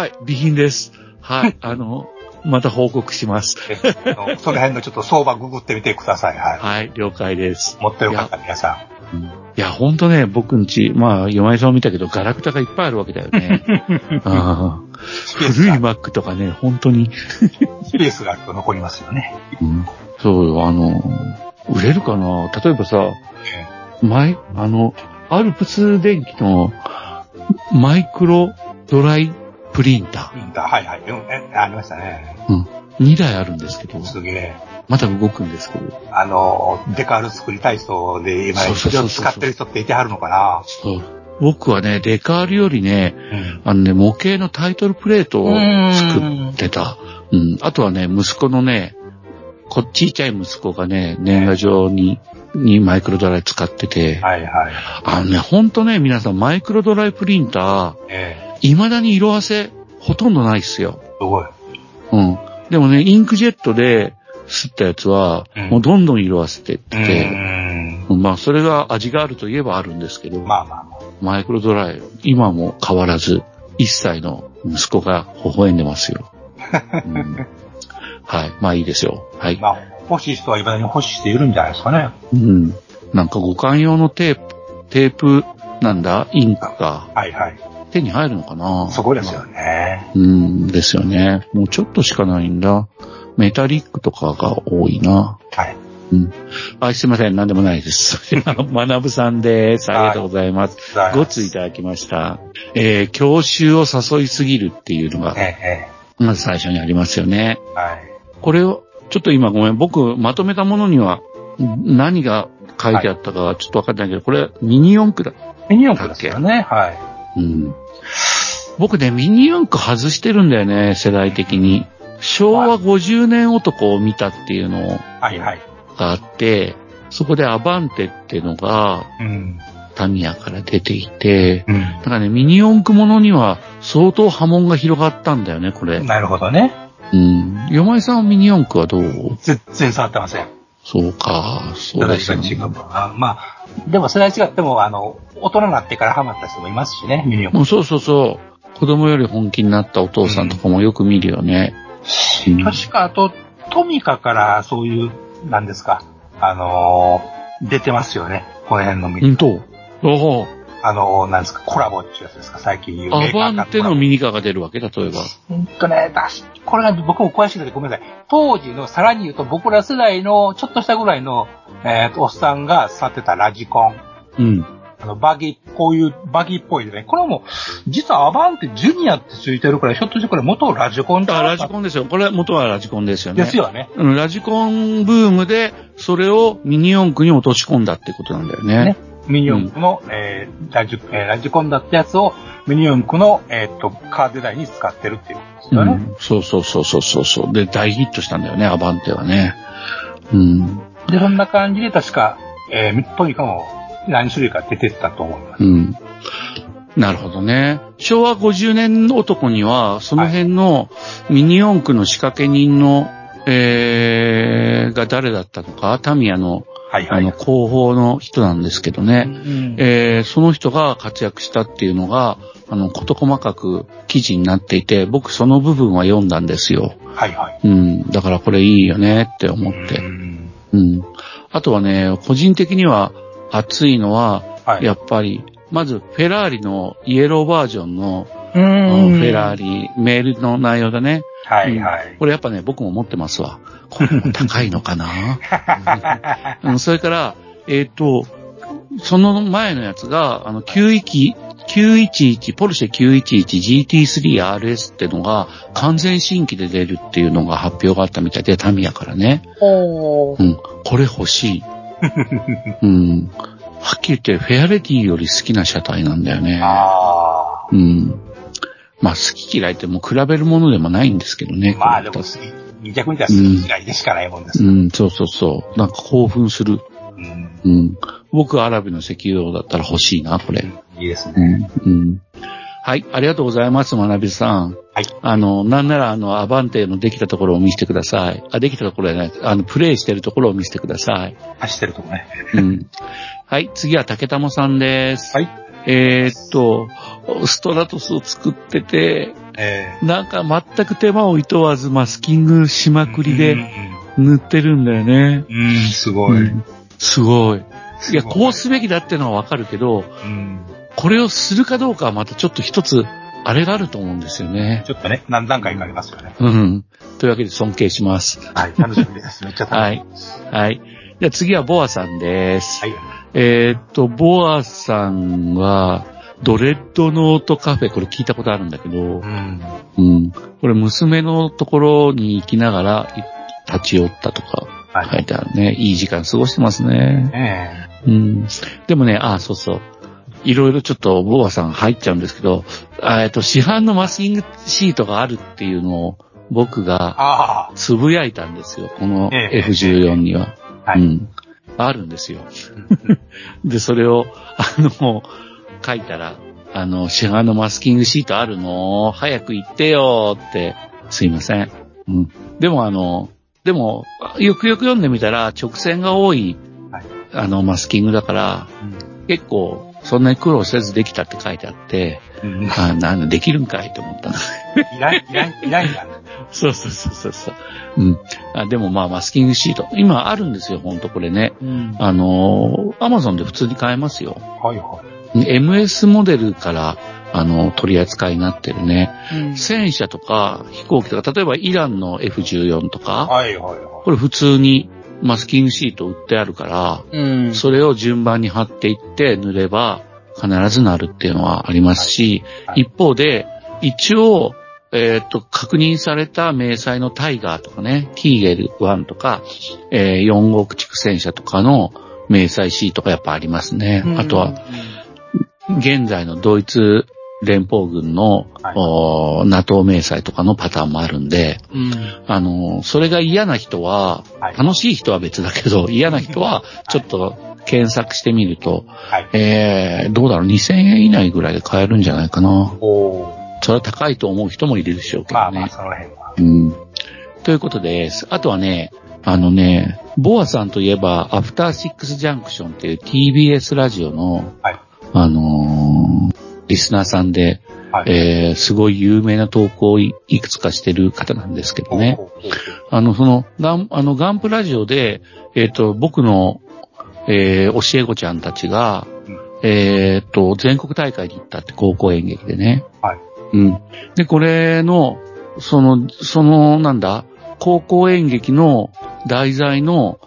備品です。はい、また報告します。 その辺のちょっと相場ググってみてください。はい。 はい、了解です。 持ってる方、皆さん。 いや、ほんとね、僕んち、嫁井さんを見たけど、ガラクタがいっぱいあるわけだよね。古いマックとかね、本当に。 スペースがあると残りますよね。 そうよ、売れるかな？例えばさ、アルプス電機のマイクロドライプリンター。 はいはい。ありましたね。 2台あるんですけど。 すげえ。 また動くんですけど。 デカール作りたい人で今、使ってる人っていてはるのかな？そう。 僕はね、デカールよりね、模型のタイトルプレートを作ってた。あとはね、息子のね、ちいちゃい息子がね、年賀状にマイクロドライ使ってて。はいはい。ほんとね、皆さん、マイクロドライプリンター、未だに色あせ、ほとんどないっすよ。 すごい。 でもね、インクジェットで吸ったやつは、もうどんどん色あせてってて、それが味があるといえばあるんですけど、マイクロドライ、今も変わらず、1歳の息子が微笑んでますよ。はい。いいですよ。はい。 欲しい人は未だに欲しい人いるんじゃないですかね。 なんか互換用のテープ、インクが。 はいはい。 手に入るのかな？ そこですよね。 ですよね。もうちょっとしかないんだ。メタリックとかが多いな。はい。すいません。なんでもないです。学さんです。ありがとうございます。5ついただきました。教習を誘いすぎるっていうのが、まず最初にありますよね。はい。これを、ちょっと今ごめん。僕、まとめたものには、何が書いてあったかちょっとわかんないけど、これ、ミニ四駆だ。 ミニ四駆ですよね。はい。 僕ね、ミニ四駆外してるんだよね、世代的に。昭和50年男を見たっていうのがあって、そこでアバンテっていうのが、タミヤから出ていて、だからね、ミニ四駆ものには相当波紋が広がったんだよね、これ。 なるほどね。 嫁井さんはミニ四駆はどう？ 全然触ってません。 そうか、そうですね。 でも世代違っても、大人になってからハマった人もいますしね、ミニ四駆。 そう。子供より本気になったお父さんとかもよく見るよね。 確か、トミカからそういう、なんですか、出てますよね、この辺のミニ。なんですか、コラボっていうやつですか、最近言う。 アバンテのミニカーが出るわけ、例えば。 これが僕も詳しいのでごめんなさい。当時の、さらに言うと僕ら世代の、ちょっとしたぐらいの、おっさんが使ってたラジコン。こういうバギーっぽいでね。これも、実はアバンテジュニアってついてるから、ひょっとしてこれ元ラジコンラジコンですよ。これ元はラジコンですよね。 ですよね。 ラジコンブームで、それをミニ四駆に落とし込んだってことなんだよね。 ミニ四駆の、ラジコンだったやつをミニ四駆の、カーデザインに使ってるっていうことですよね。 そう。で、大ヒットしたんだよね、アバンテはね。 で、そんな感じで確か、とにかく何種類か出てたと思います。 なるほどね。昭和50年男には、その辺のミニ四駆の仕掛け人の、が誰だったのか、タミヤの、広報の人なんですけどね、その人が活躍したっていうのが、事細かく記事になっていて、僕その部分は読んだんですよ。だからこれいいよねって思って。あとはね、個人的には熱いのは、やっぱり、まず、フェラーリのイエローバージョンの、フェラーリ、メールの内容だね。これやっぱね、僕も持ってますわ。これも高いのかなそれから、その前のやつが、911、ポルシェ 911GT3RS ってのが完全新規で出るっていうのが発表があったみたいで、タミヤからね。これ欲しい。はっきり言って、フェアレディより好きな車体なんだよね。まあ、好き嫌いってもう比べるものでもないんですけどね。 まあでも、逆に言ったら好き嫌いでしかないもんです。 そう。なんか興奮する。僕、アラビの石油王だったら欲しいな、これ。 いいですね。 はい、ありがとうございます、まなびさん。なんなら、アバンテのできたところを見せてください。できたところじゃない、プレイしてるところを見せてください。 走ってるとこね。 はい、次は竹玉さんです。ストラトスを作ってて、なんか全く手間をいとわずマスキングしまくりで塗ってるんだよね。 すごい。 すごい。いや、こうすべきだってのはわかるけど、これをするかどうかはまたちょっと一つ、あれがあると思うんですよね。 ちょっとね、何段階かありますよね。 というわけで尊敬します。 楽しみです。めっちゃ楽しみです。 じゃあ次はボアさんです。ボアさんは、ドレッドノートカフェ、これ聞いたことあるんだけど、これ娘のところに行きながら立ち寄ったとか書いてあるね。いい時間過ごしてますね。でもね、いろいろちょっとボアさん入っちゃうんですけど、市販のマスキングシートがあるっていうのを僕がつぶやいたんですよ。この F14 には。あるんですよ。で、それを、書いたら、市販のマスキングシートあるの？早く言ってよって、すいません。でもよくよく読んでみたら、直線が多い、マスキングだから、結構、そんなに苦労せずできたって書いてあって、できるんかいと思ったの。 いらんやん。 そう。でもまあ、マスキングシート。今あるんですよ、ほんとこれね。アマゾンで普通に買えますよ。MS モデルから、取り扱いになってるね。戦車とか飛行機とか、例えばイランの F14 とか、これ普通にマスキングシート売ってあるから、それを順番に貼っていって塗れば必ずなるっていうのはありますし、一方で、一応、確認された明細のタイガーとかね、ティーゲル1とか、4号駆逐戦車とかの明細シートがやっぱありますね。あとは、現在のドイツ連邦軍の、NATO 明細とかのパターンもあるんで、それが嫌な人は、楽しい人は別だけど、嫌な人はちょっと検索してみると、どうだろう、2000円以内ぐらいで買えるんじゃないかな。それは高いと思う人もいるでしょうけどね。 その辺は。 ということです。あとはね、ボアさんといえば、アフターシックスジャンクションっていう TBS ラジオの、リスナーさんで、すごい有名な投稿をいくつかしてる方なんですけどね。ガンプラジオで、僕の、教え子ちゃんたちが、全国大会に行ったって高校演劇でね。で、これの、高校演劇の題材の、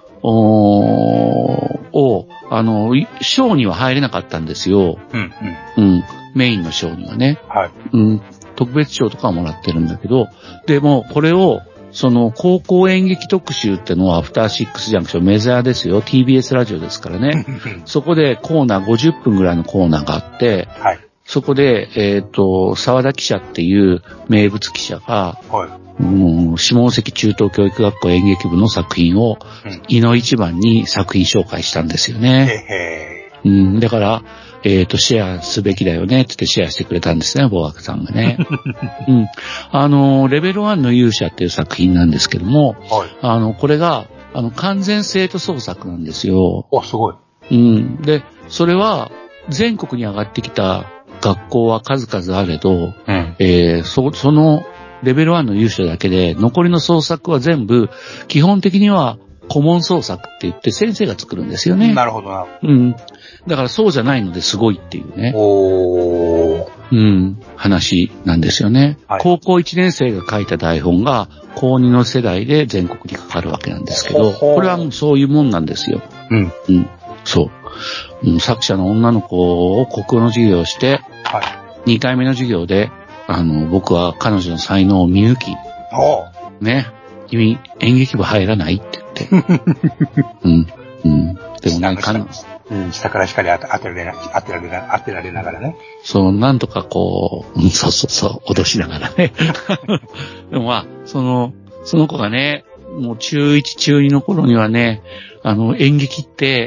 ショーには入れなかったんですよ。メインのショーにはね。特別賞とかはもらってるんだけど、でも、これを、 その高校演劇特集ってのはアフターシックスジャンクションメジャーですよ。TBS ラジオですからね。そこでコーナー50分ぐらいのコーナーがあって、 はい。 そこで、沢田記者っていう名物記者が、 はい。 下関中等教育学校演劇部の作品を、いの一番に作品紹介したんですよね。だから、シェアすべきだよねって言ってシェアしてくれたんですね、ボアクさんがね。レベル1の勇者っていう作品なんですけども、はい、これが、完全生徒創作なんですよ。 すごい。 で、それは、全国に上がってきた学校は数々あれど、そのレベル1の勇者だけで、残りの創作は全部、基本的には顧問創作って言って先生が作るんですよね。 なるほどな。 だからそうじゃないのですごいっていうね。話なんですよね。はい、高校1年生が書いた台本が、高2の世代で全国にかかるわけなんですけど、これはもうそういうもんなんですよ。そう。作者の女の子を国語の授業をして、2回目の授業で、僕は彼女の才能を見抜き、ね、君演劇部入らないって言って。でもね、 下から光当てられながらね。 そう、なんとかこう、脅しながらね。でもまあ、その子がね、もう中1、中2の頃にはね、演劇って、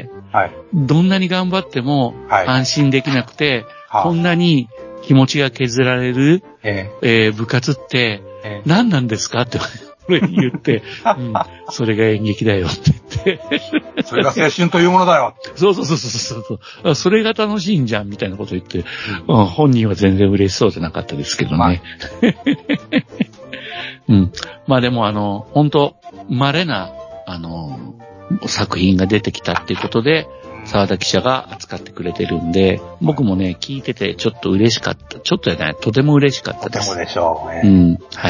どんなに頑張っても安心できなくて、こんなに気持ちが削られる、部活って、何なんですかって俺に言って、それが演劇だよって言って。 それが青春というものだよ。 そう。それが楽しいんじゃんみたいなこと言って、本人は全然嬉しそうじゃなかったですけどね。まあでも本当稀な、作品が出てきたっていうことで、沢田記者が扱ってくれてるんで、僕もね、聞いててちょっと嬉しかった。ちょっとじゃない、とても嬉しかったです。 とてもでしょうね。 はい。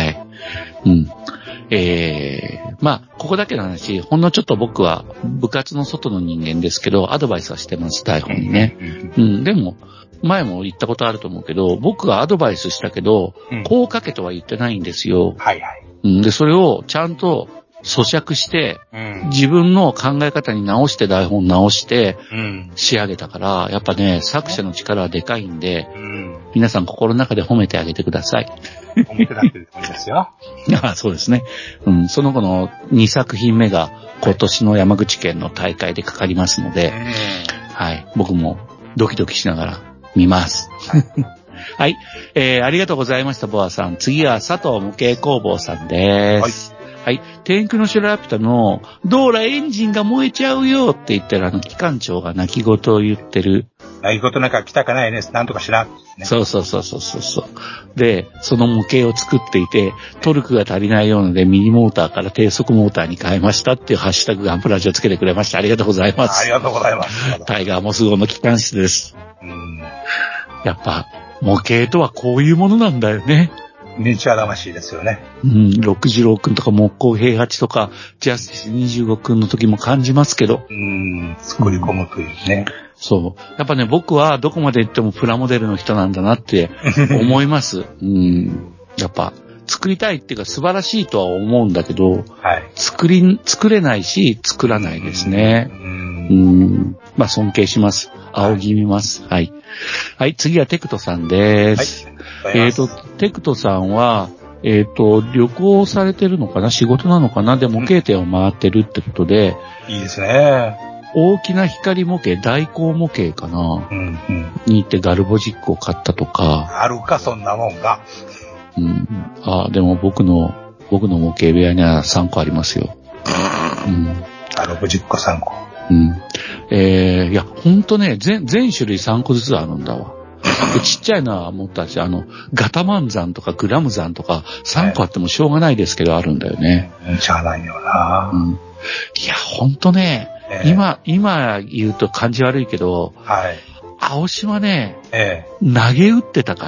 まあ、ここだけの話、ほんのちょっと僕は部活の外の人間ですけど、アドバイスはしてます、台本にね。でも、前も言ったことあると思うけど、僕がアドバイスしたけど、こう書けとは言ってないんですよ。で、それをちゃんと咀嚼して、自分の考え方に直して台本直して仕上げたから、やっぱね、作者の力はでかいんで、皆さん心の中で褒めてあげてください。 褒めてなってるつもりですよ。 そうですね。その後の2作品目が今年の山口県の大会でかかりますので、はい、僕もドキドキしながら見ます。はい、ありがとうございました、ボアさん。次は佐藤模型工房さんです。はい。天空の城ラピュタの、ドーラエンジンが燃えちゃうよって言ったら、機関長が泣き言を言ってる。 泣き言なんか来たかないね。なんとかしら、ね。 そう。で、その模型を作っていて、トルクが足りないようなので、ミニモーターから低速モーターに変えましたっていうハッシュタグガンプラジオつけてくれました。ありがとうございます。 ありがとうございます。 タイガーモス号の機関室です。やっぱ、模型とはこういうものなんだよね。 ミニチュア魂ですよね。 六次郎くんとか木工平八とか、ジャスティス25くんの時も感じますけど。 作り込むというね。 そう。やっぱね、僕はどこまで行ってもプラモデルの人なんだなって思います。やっぱ、作りたいっていうか素晴らしいとは思うんだけど、作れないし、作らないですね。まあ、尊敬します。仰ぎ見ます。はい。はい、次はテクトさんです。テクトさんは、旅行されてるのかな、仕事なのかな、で模型店を回ってるってことで。 いいですね。 大きな光模型、大光模型かな。に行ってガルボジックを買ったとか。 あるか、そんなもんが。 でも僕の模型部屋には3個ありますよ。 ガルボジック3個。 いや、ほんとね、全種類3個ずつあるんだわ。ちっちゃいのは持ったし、ガタマン山とかグラム山とか3個あってもしょうがないですけどあるんだよね。 しゃあないよな。 いや、ほんとね、今言うと感じ悪いけど、青島ね、投げ打ってたから、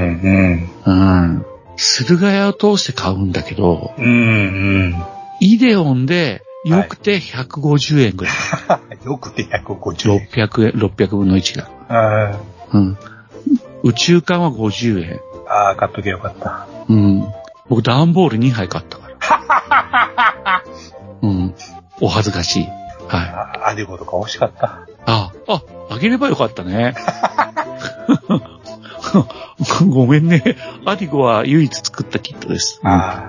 駿河屋を通して買うんだけど、イデオンでよくて150円ぐらい。 よくて150円。 600分の1が。宇宙艦は50円。 買っとけよかった。 僕段ボール2杯買ったから。 うん。お恥ずかしい。はい。 アディゴとか惜しかった。 あげればよかったね。ごめんね。アディゴは唯一作ったキットです。はい、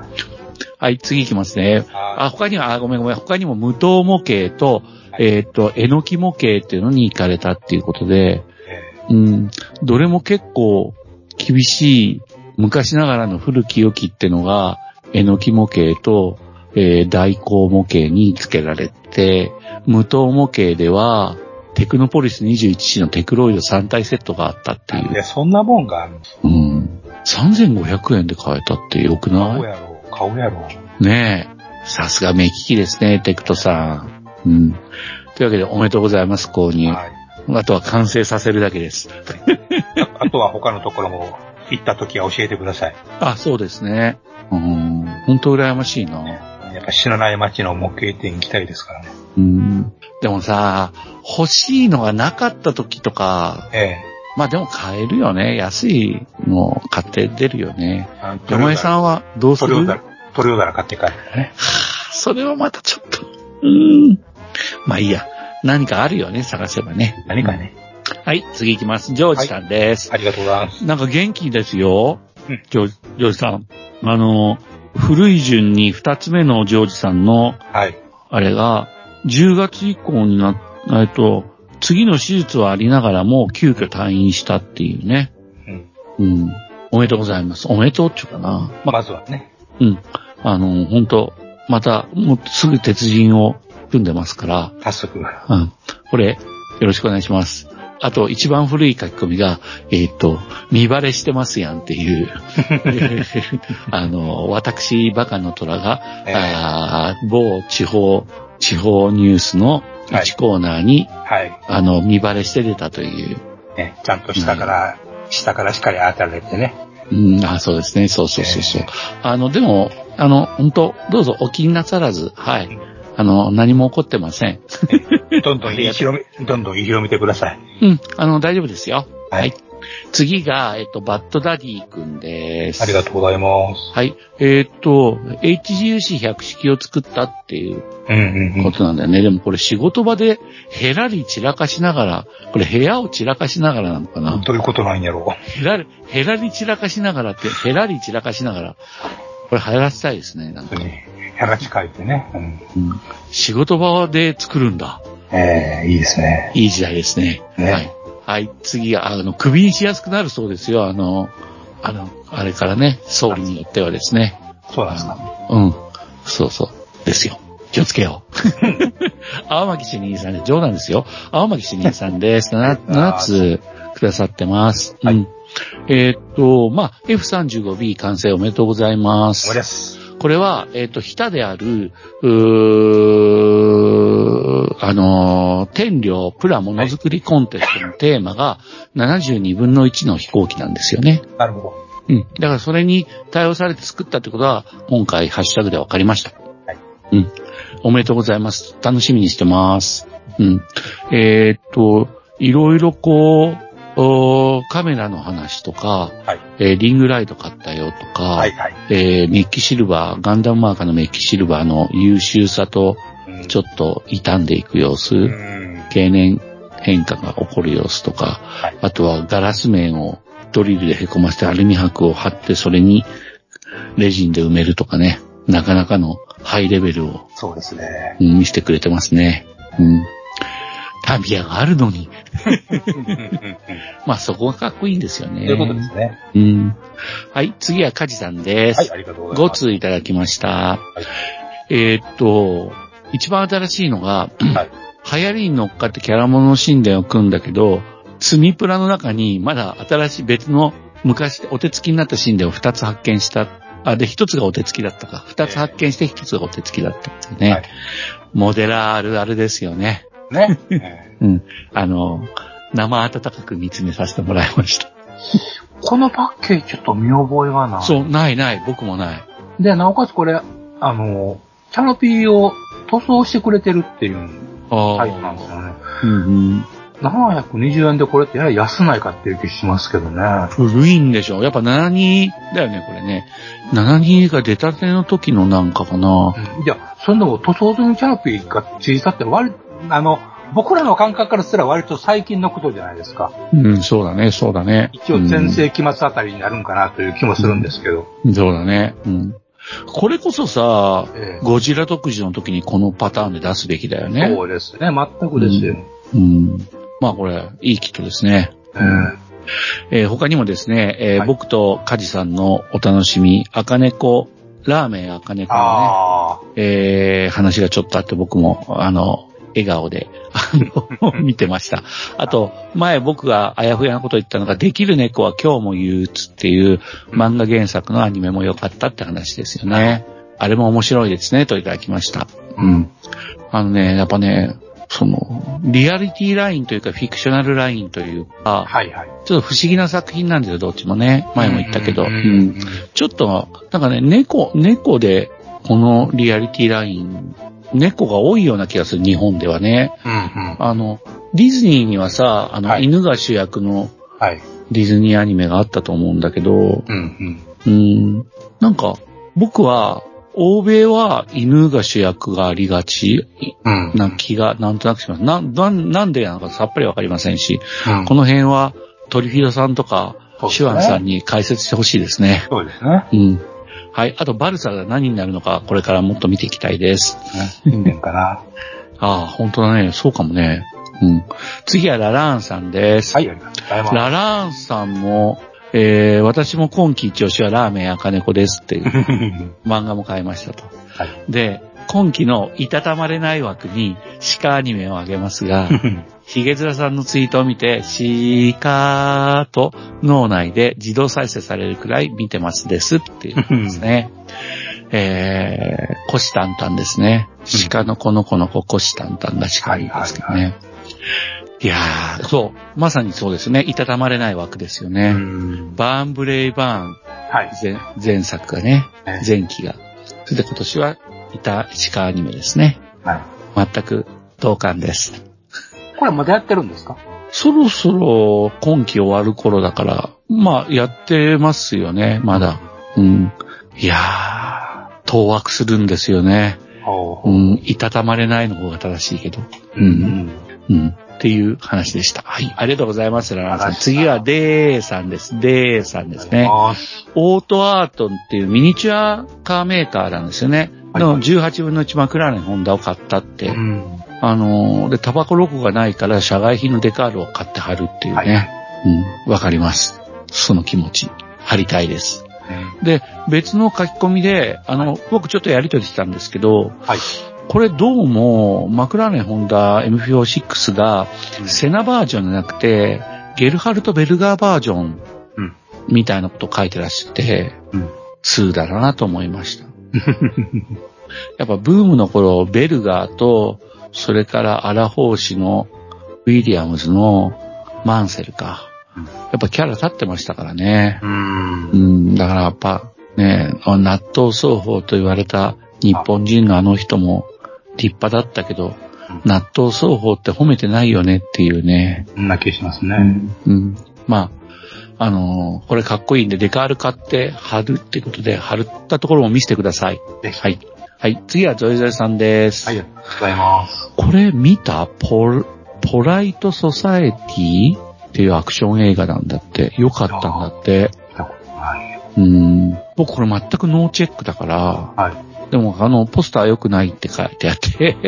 次行きますね。他には、ごめん。他にも無糖模型と、えのき模型っていうのに行かれたっていうことで、どれも結構厳しい昔ながらの古き良きってのが、えのき模型と、大工模型に付けられて、無糖模型では、テクノポリス 21C のテクロイド3体セットがあったっていう。 そんなもんがある。 3500円で買えたってよくない？ 買うやろ。 ねえ。さすが目利きですね、テクトさん。というわけでおめでとうございます、購入。はい。あとは完成させるだけです。 あとは他のところも行った時は教えてください。 そうですね。本当羨ましいな。 やっぱ知らない街の模型店行きたいですからね。 でもさ、欲しいのがなかった時とか、まあでも買えるよね。安いの買って出るよね。山井さんはどうする？ トリオダラ買って帰るね。 それはまたちょっと。まあいいや。何かあるよね、探せばね。 何かね。 はい、次行きます。ジョージさんです。 ありがとうございます。 なんか元気ですよ。ジョージさん。古い順に2つ目のジョージさんの、あれが、10月以降に次の手術はありながらも急遽退院したっていうね。おめでとうございます。おめでとうっていうかな。 まずはね。 本当また、もうすぐ鉄人を組んでますから。 早速。 これ、よろしくお願いします。あと、一番古い書き込みが、見バレしてますやんっていう、私、バカの虎が、某地方ニュースの1コーナーに、見バレして出たという。 ちゃんと下から光当たられてね。 そうですね。そう。でも、本当どうぞお気になさらず、何も起こってません。 どんどん言い広めてください。 大丈夫ですよ。はい。次が、バッドダディ君です。 ありがとうございます。 はい。HGUC100 式を作ったっていうことなんだよね。でもこれ仕事場でヘラリ散らかしながら、これ部屋を散らかしながらなのかな？ どういうことなんやろう。 ヘラリ散らかしながらって、ヘラリ散らかしながら、これ流行らせたいですね。なんかね。 ヘラチ書いてね。 仕事場で作るんだ。 いいですね。 いい時代ですね。はい。次が、首にしやすくなるそうですよ。あれからね、総理によってはですね。 そうなんですか。 そう。ですよ。気をつけよう。青巻主任さんで、冗談ですよ。青巻主任さんです。7つくださってます。F35B 完成おめでとうございます。これは、日田である、天領プラものづくりコンテストのテーマが72分の1の飛行機なんですよね。 なるほど。だからそれに対応されて作ったってことは、今回ハッシュタグで分かりました。おめでとうございます。楽しみにしてます。いろいろカメラの話とか、リングライト買ったよとか、メッキシルバー、ガンダムマーカーのメッキシルバーの優秀さと、ちょっと傷んでいく様子、経年変化が起こる様子とか、あとはガラス面をドリルで凹ませてアルミ箔を貼ってそれにレジンで埋めるとかね、なかなかのハイレベルを、 そうですね。 見せてくれてますね。タミヤがあるのに。そこがかっこいいんですよね。 ということですね。 はい、次はカジさんです。 ありがとうございます。 5通いただきました。一番新しいのが、流行りに乗っかってキャラモノの神殿を組んだけど、積みプラの中にまだ新しい別の昔お手つきになった神殿を2つ発見した。で、1つがお手つきだったか。2つ発見して1つがお手つきだったんですよね。モデラーあるあるですよね。生温かく見つめさせてもらいました。 このパッケージちょっと見覚えがない。 そう、ない。僕もない。 で、なおかつこれ、キャノピーを塗装してくれてるっていうタイプなんですよね。720円でこれってやはり安ないかっていう気しますけどね。 古いんでしょ。やっぱ72だよね、これね。72が出たての時のなんかかな。 いや、 そんなも塗装済みキャノピーがついたって僕らの感覚からすら割と最近のことじゃないですか。 うん、そうだね、そうだね。 一応前世紀末あたりになるんかなという気もするんですけど。 そうだね。うん。これこそさ、ゴジラ特需の時にこのパターンで出すべきだよね。 そうですね、全くですよ。 まあこれ、いいキットですね。他にもですね、僕とカジさんのお楽しみ、赤猫、ラーメン赤猫のね、話がちょっとあって僕も、笑顔で、見てました。あと、前僕があやふやなこと言ったのが、できる猫は今日も憂鬱っていう漫画原作のアニメも良かったって話ですよね。あれも面白いですね、といただきました。やっぱね、リアリティラインというか、フィクショナルラインというか、ちょっと不思議な作品なんですよ、どっちもね。前も言ったけど。ちょっと、なんかね、猫で、このリアリティライン、猫が多いような気がする、日本ではね。ディズニーにはさ、犬が主役のディズニーアニメがあったと思うんだけど、なんか、僕は、欧米は犬が主役がありがちな気がなんとなくします。なんでなのかさっぱりわかりませんし、この辺はトリフィドさんとかシュワンさんに解説してほしいですね。 そうですね。 はい。あとバルサが何になるのかこれからもっと見ていきたいです。 人間かな。 本当だね。そうかもね。次はララーンさんです。 はい、ありがとうございます。 ララーンさんも私も今期一押しはラーメン赤猫ですっていう漫画も買いましたと。で、今期のいたたまれない枠に鹿アニメをあげますが、ヒゲズラさんのツイートを見て、鹿と脳内で自動再生されるくらい見てますですっていうことですね。虎視眈々ですね。鹿の子の子の子、虎視眈々らしくいいですけどね。いやー、そう。まさにそうですね。いたたまれない枠ですよね。バーンブレイバーン。前作がね。前期が。それで今年は、鹿アニメですね。全く同感です。 これまだやってるんですか？ そろそろ今期終わる頃だから、まあ、やってますよね、まだ。いやー、当惑するんですよね。いたたまれないの方が正しいけど。っていう話でした。はい。ありがとうございます、ラランさん。次はデーさんです。デーさんですね。オートアートっていうミニチュアカーメーカーなんですよね。の18分の1マクラーレンホンダを買ったって。で、タバコロゴがないから社外品のデカールを買って貼るっていうね。わかります。その気持ち。貼りたいです。で、別の書き込みで、僕ちょっとやりとりしたんですけど、これどうも、マクラーレンホンダ M46 が、セナバージョンじゃなくて、ゲルハルト・ベルガーバージョン、みたいなことを書いてらっしゃって、2だなと思いました。やっぱブームの頃、ベルガーと、それからアラホー氏のウィリアムズのマンセルか。やっぱキャラ立ってましたからね。だからやっぱね、納豆奏法と言われた日本人のあの人も立派だったけど、納豆奏法って褒めてないよねっていうね。 そんな気しますね。 まあ、これかっこいいんでデカール買って貼るってことで、貼ったところも見せてください。はい。はい。次はゾイゾイさんです。 はい、ありがとうございます。 これ見た？ポライトソサエティっていうアクション映画なんだって。よかったんだって。僕これ全くノーチェックだから、でもポスター良くないって書いてあって、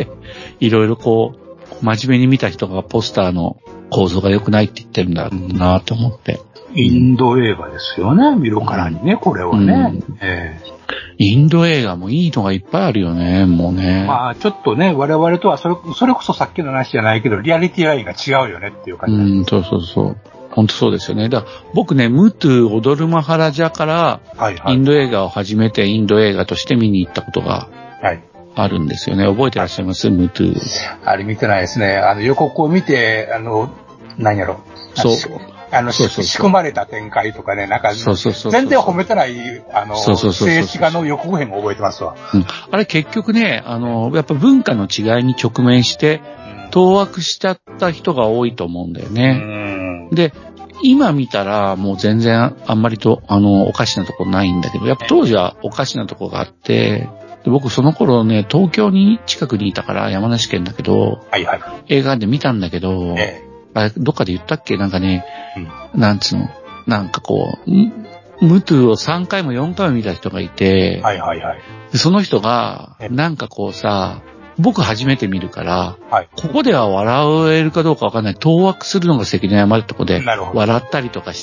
いろいろこう、真面目に見た人がポスターの構造が良くないって言ってるんだろうなと思って。 インド映画ですよね、見るからにね、これはね。 インド映画もいいのがいっぱいあるよね、もうね。 まあ、ちょっとね、我々とはそれこそさっきの話じゃないけど、リアリティラインが違うよねっていう感じ。 そう。本当そうですよね。だから僕ね、ムトゥ・オドルマハラジャから、インド映画を始めてインド映画として見に行ったことがあるんですよね。覚えてらっしゃいます？ムトゥ。 あれ見てないですね。予告を見て、何やろ。 そう。 仕組まれた展開とかね、なんか、全然褒めてない、静止画の予告編を覚えてますわ。 あれ結局ね、やっぱ文化の違いに直面して、当惑しちゃった人が多いと思うんだよね。で、今見たらもう全然あんまりと、おかしなとこないんだけど、やっぱ当時はおかしなとこがあって、 で僕その頃ね、東京に近くにいたから山梨県だけど、 はいはい。 映画で見たんだけど、あれ、どっかで言ったっけなんかね、なんつうの、なんかこう、ムトゥを3回も4回も見た人がいて、 はいはいはい。 でその人が、なんかこうさ、僕初めて見るから、 はい。 ここでは笑えるかどうかわかんない。当惑するのが関の山ってとこで、 なるほど。 笑ったりとかして、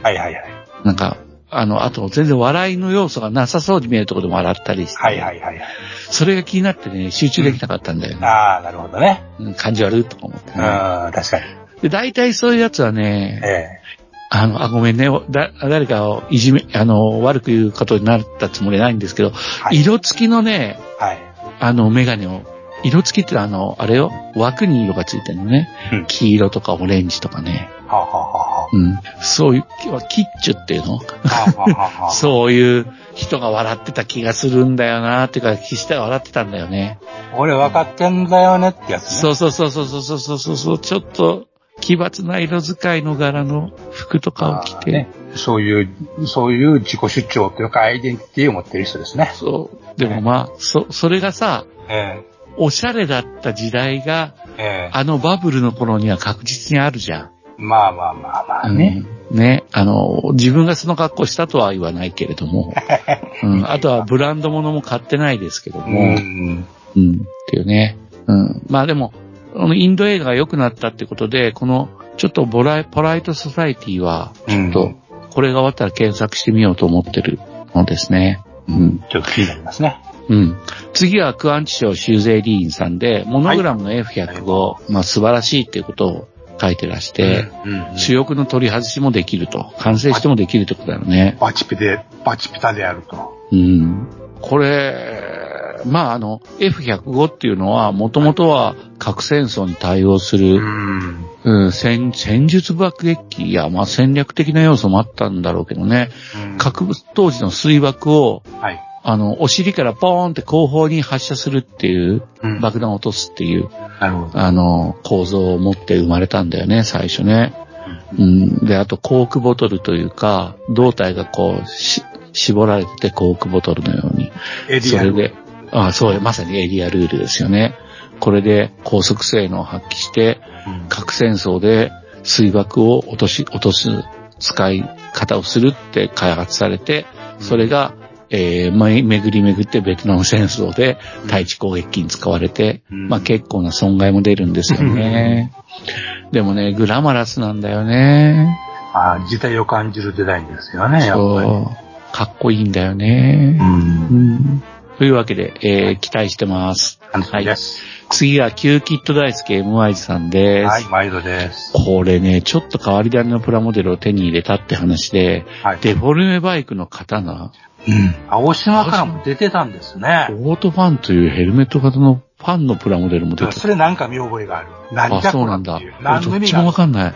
はいはいはい。 なんか、あと全然笑いの要素がなさそうに見えるところでも笑ったりして、 はいはいはい。 それが気になってね、集中できなかったんだよね。 ああ、なるほどね。 感じ悪いとか思ってね。 確かに。 で、大体そういうやつはね、ごめんね、誰かをいじめ、悪く言うことになったつもりないんですけど、はい、色付きのね、 はい、 メガネを、色付きってあれよ、枠に色がついてるのね、黄色とかオレンジとかね。そういう、キッチュっていうのそういう人が笑ってた気がするんだよなっていうか、岸田が笑ってたんだよね。 俺分かってんだよねってやつね。 そう、ちょっと、奇抜な色使いの柄の服とかを着て、 そういう自己主張というかアイデンティティを持ってる人ですね。 そう。でもまあ、それがさ、おしゃれだった時代が、バブルの頃には確実にあるじゃん。 まあね。 ね。自分がその格好したとは言わないけれども、あとはブランド物も買ってないですけども、っていうね。まあでも、インド映画が良くなったってことで、この、ちょっとポライトソサイティは、ちょっと、これが終わったら検索してみようと思ってるのですね。 ちょっと気になりますね。 次はクアンチ賞シューゼイリーンさんで、モノグラムの F105、まあ素晴らしいっていうことを書いてらして、主翼の取り外しもできると。完成してもできるってことだよね。 バチピタであると。 これ、まあF105 っていうのは、もともとは核戦争に対応する、戦術爆撃機、いや、まあ戦略的な要素もあったんだろうけどね。当時の水爆を、お尻からポーンって後方に発射するっていう、爆弾を落とすっていう、構造を持って生まれたんだよね、最初ね。で、あとコークボトルというか、胴体がこう、絞られててコークボトルのように。それで、そう、まさにエリアルールですよね。これで高速性能を発揮して、核戦争で水爆を落とす使い方をするって開発されて、それが、巡り巡ってベトナム戦争で対地攻撃機に使われて、まあ結構な損害も出るんですよね。でもね、グラマラスなんだよね。 時代を感じるデザインですよね、やっぱり。 かっこいいんだよね。というわけで、期待してます。 はい。 次はキューキッド大好き MY さんです。 はい、毎度です。 これね、ちょっと変わり種のプラモデルを手に入れたって話で、デフォルメバイクの刀。 青島からも出てたんですね。 オートファンというヘルメット型のファンのプラモデルも出てた。 それなんか見覚えがある。 そうなんだ。どっちもわかんない。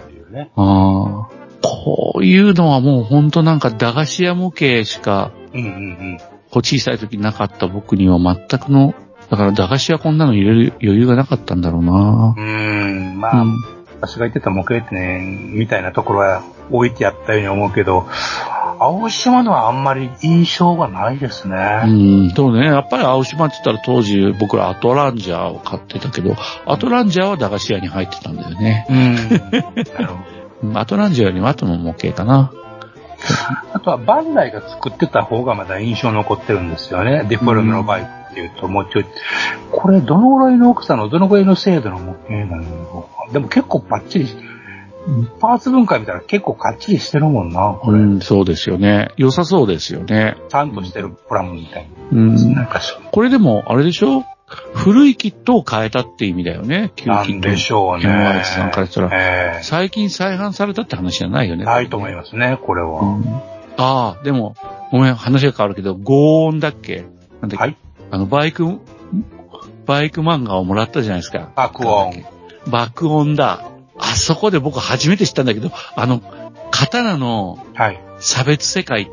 こういうのはもうほんとなんか駄菓子屋模型しか、小さい時なかった僕には全くの、だから駄菓子屋こんなの入れる余裕がなかったんだろうな。 まあ、私が言ってた模型ってね、みたいなところは置いてあったように思うけど、青島のはあんまり印象がないですね。 そうね。やっぱり青島って言ったら当時僕らアトランジャーを買ってたけど、アトランジャーは駄菓子屋に入ってたんだよね。なるほど。アトランジャーよりも後の模型かな。 あとはバンダイが作ってた方がまだ印象残ってるんですよね。デフォルメのバイクっていうともうちょい。これどのぐらいの大きさのどのぐらいの精度の模型なの？でも結構バッチリ。パーツ分解見たら結構かっちりしてるもんな、これ。 そうですよね。良さそうですよね。 ちゃんとしてるプラモみたいな。 これでも、あれでしょ？古いキットを変えたって意味だよね。 なんでしょうね。 MYさんからしたら。最近再販されたって話じゃないよね。 ないと思いますね、これは。 でも、ごめん、話が変わるけど、ゴーンだっけ？なんだっけ？バイク漫画をもらったじゃないですか。爆音だ。あそこで僕初めて知ったんだけど、刀の差別世界って、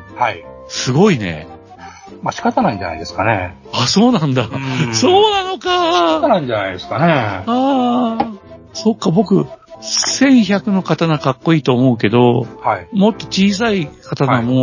すごいね。 まあ仕方ないんじゃないですかね。 そうなんだ。そうなのか。 仕方ないんじゃないですかね。 そっか、僕、1100の刀かっこいいと思うけど、もっと小さい刀も、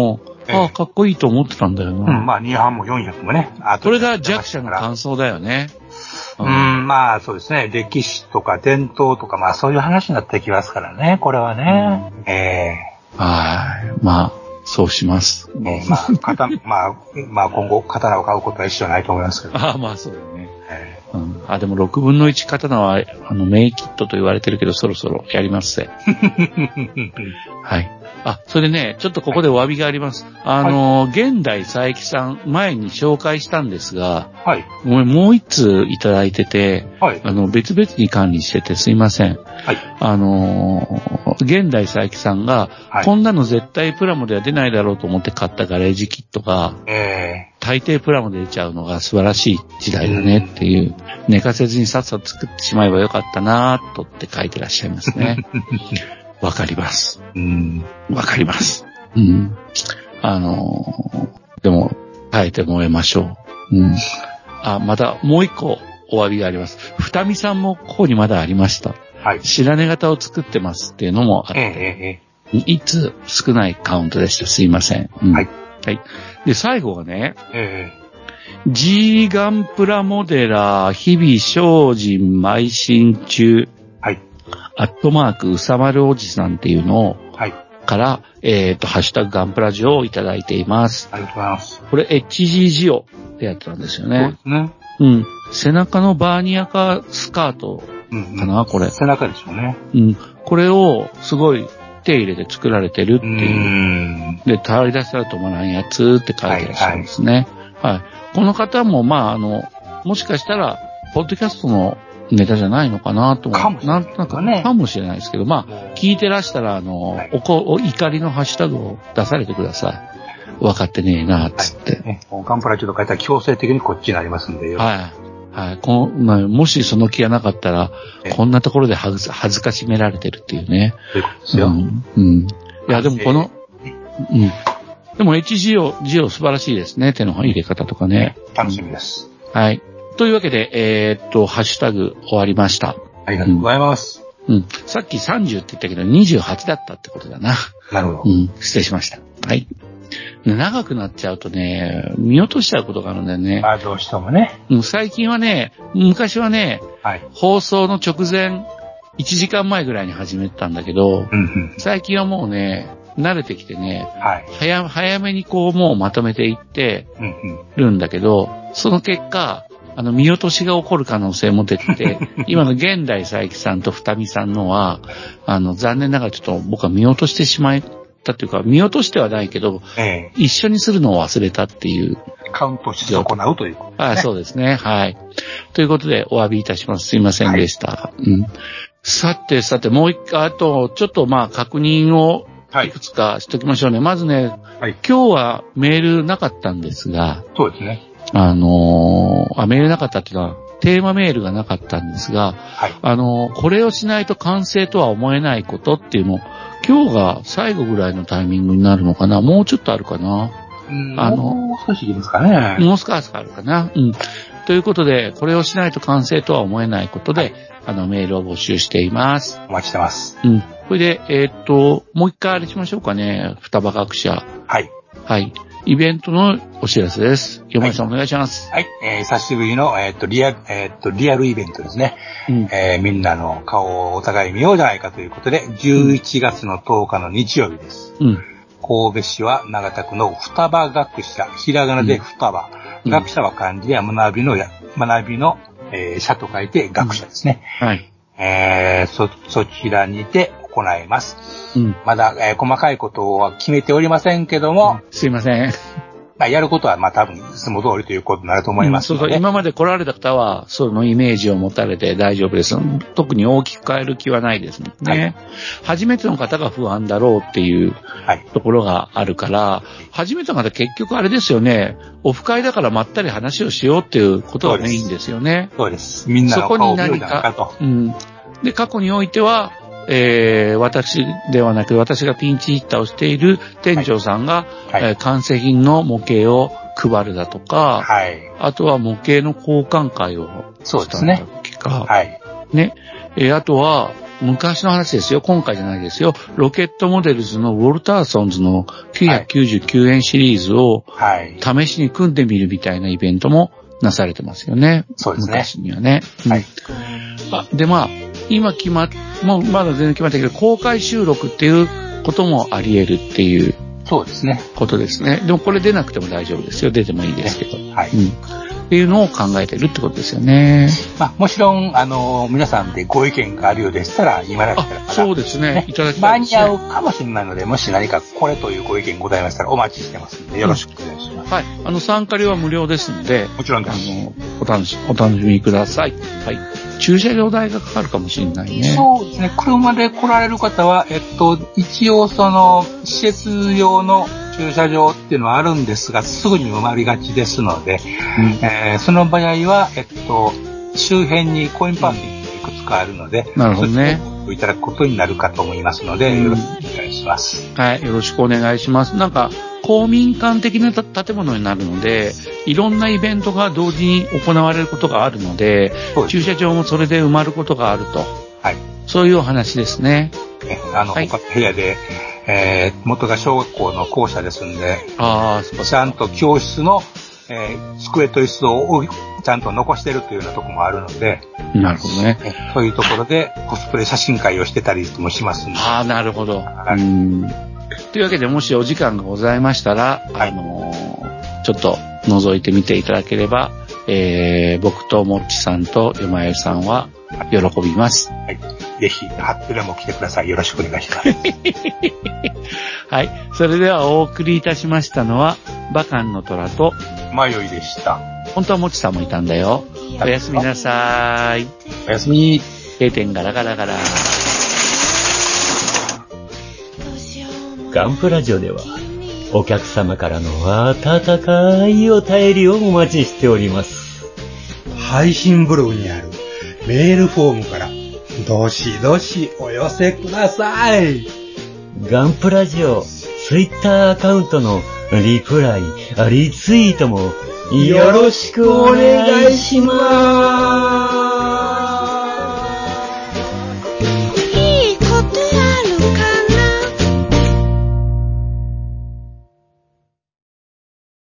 あ、かっこいいと思ってたんだよな。 まあ、200も400もね。 これが弱者の感想だよね。 まあ、そうですね。歴史とか伝統とか、まあ、そういう話になってきますからね、これはね。 はい。まあ、そうします。 まあ、今後、刀を買うことは一緒ないと思いますけど。 まあ、そうだね。でも6分の1刀は、メイキットと言われてるけど、そろそろやりますぜ。はい。それでね、ちょっとここでお詫びがあります。現代佐伯さん、前に紹介したんですが、 はい。 もう一通いただいてて、はい。別々に管理しててすいません。はい。現代佐伯さんが、はい、こんなの絶対プラモでは出ないだろうと思って買ったガレージキットが、大抵プラモで出ちゃうのが素晴らしい時代だねっていう、寝かせずにさっさと作ってしまえばよかったなぁとって書いてらっしゃいますね。わかります。わかります。でも、耐えて燃えましょう。またもう一個お詫びがあります。二見さんもここにまだありました。はい。白根型を作ってますっていうのもあって、いつ少ないカウントでした。すいません。はい。はい。で、最後がね、G ガンプラモデラー、日々精進邁進中、はい。うさまるおじさんっていうのを、はい。から、ハッシュタグガンプラジオをいただいています。 ありがとうございます。 これ、HG ジオってやつなんですよね。 そうですね。 背中のバーニアカスカートかな、これ。 背中でしょうね。 これを、すごい、手入れて作られてるっていう。で、垂れ出したら止まらんやつって書いてらっしゃるんですね。はい。この方も、もしかしたら、ポッドキャストのネタじゃないのかなと思う。なんとなくね。かもしれないですけど、聞いてらしたら、怒りのハッシュタグを出されてください。分かってねえな、つって。 ガンプラちょっと書いたら強制的にこっちになりますんでよ。 はい。はい。もしその気がなかったら、こんなところで恥ずかしめられてるっていうね。 そういうことですよ。 いや、でもでも HGO 素晴らしいですね。手の入れ方とかね。 楽しみです。 はい。というわけで、ハッシュタグ終わりました。 ありがとうございます。 さっき30って言ったけど28だったってことだな。 なるほど。 失礼しました。はい。長くなっちゃうとね、見落としちゃうことがあるんだよね。 どうしてもね。 最近はね、昔はね、放送の直前、1時間前ぐらいに始めたんだけど、最近はもうね、慣れてきてね、早めにこうもうまとめていってるんだけど、その結果、見落としが起こる可能性も出てて、今の現代佐伯さんと二見さんのは、残念ながらちょっと僕は見落としてしまったというか、見落としてはないけど、一緒にするのを忘れたっていう。 カウントして行うということですね。 そうですね。はい。ということで、お詫びいたします。すいませんでした。さて、もう一回、ちょっと確認を、いくつかしときましょうね。まずね、今日はメールなかったんですが、 そうですね。 メールなかったっていうのは、テーマメールがなかったんですが、これをしないと完成とは思えないことっていうのを、今日が最後ぐらいのタイミングになるのかな。もうちょっとあるかな。 もう少しいきますかね。 もう少しあるかな。ということで、これをしないと完成とは思えないことで、メールを募集しています。 お待ちしてます。 これで、もう一回あれしましょうかね。双葉学者。 はい。 はい。イベントのお知らせです。山井さんお願いします。 はい。久しぶりの、リアルイベントですね。みんなの顔をお互い見ようじゃないかということで、11月の10日の日曜日です。神戸市は長田区の双葉学者、ひらがなで双葉。学者は漢字で学びの、社と書いて学者ですね。はい。そちらにて行います。まだ、細かいことは決めておりませんけども。 すいません。 やることは、多分、いつも通りということになると思いますので。 今まで来られた方は、そのイメージを持たれて大丈夫です。特に大きく変える気はないですね。初めての方が不安だろうっていうところがあるから、初めての方結局あれですよね。オフ会だからまったり話をしようっていうことがメインですよね。 そうです。みんなの顔を見るじゃないかと。 で、過去においては、私ではなく、私がピンチヒッターをしている店長さんが、完成品の模型を配るだとか、あとは模型の交換会をしたんだっけか。ね。あとは、 昔の話ですよ。今回じゃないですよ。ロケットモデルズのウォルターソンズの999円シリーズを試しに組んでみるみたいなイベントもなされてますよね。 そうですね。 昔にはね。 はい。 で、まあ、今もうまだ全然決まったけど、公開収録っていうこともあり得るっていう。 そうですね。 ことですね。でもこれ出なくても大丈夫ですよ。出てもいいですけど。 はい。 っていうのを考えてるってことですよね。 まあ、もちろん、皆さんでご意見があるようでしたら、今だったらそうですね。いただきたいですね。 間に合うかもしれないので、もし何かこれというご意見ございましたらお待ちしてますので、よろしくお願いします。 はい。参加料は無料ですので、 もちろんです。 お楽しみください。はい。駐車場代がかかるかもしれないね。 そうですね。車で来られる方は、一応施設用の駐車場っていうのはあるんですが、すぐに埋まりがちですので、その場合は、周辺にコインパーキングがいくつかあるので、 なるほどね。 ごいただくことになるかと思いますので、よろしくお願いします。 はい、よろしくお願いします。なんか、公民館的な建物になるので、いろんなイベントが同時に行われることがあるので、駐車場もそれで埋まることがあると。はい。そういうお話ですね。 はい、他の部屋で、元が小学校の校舎ですんで、ちゃんと教室の、机と椅子をちゃんと残してるというようなところもあるので、 なるほどね。 そういうところでコスプレ写真会をしてたりもしますんで。 なるほど。というわけで、もしお時間がございましたら、ちょっと覗いてみていただければ、僕ともっちさんとよまよさんは喜びます。 はい。ぜひ、ハッピーでも来てください。よろしくお願いします。 はい。それではお送りいたしましたのは、バカンの虎と、 迷いでした。 本当はもっちさんもいたんだよ。おやすみなさーい。 おやすみ。 閉店ガラガラガラ。 ガンプラジオでは、お客様からの温かいお便りをお待ちしております。 配信ブログにあるメールフォームから、どしどしお寄せください。 ガンプラジオ、ツイッターアカウントのリプライ、リツイートもよろしくお願いします。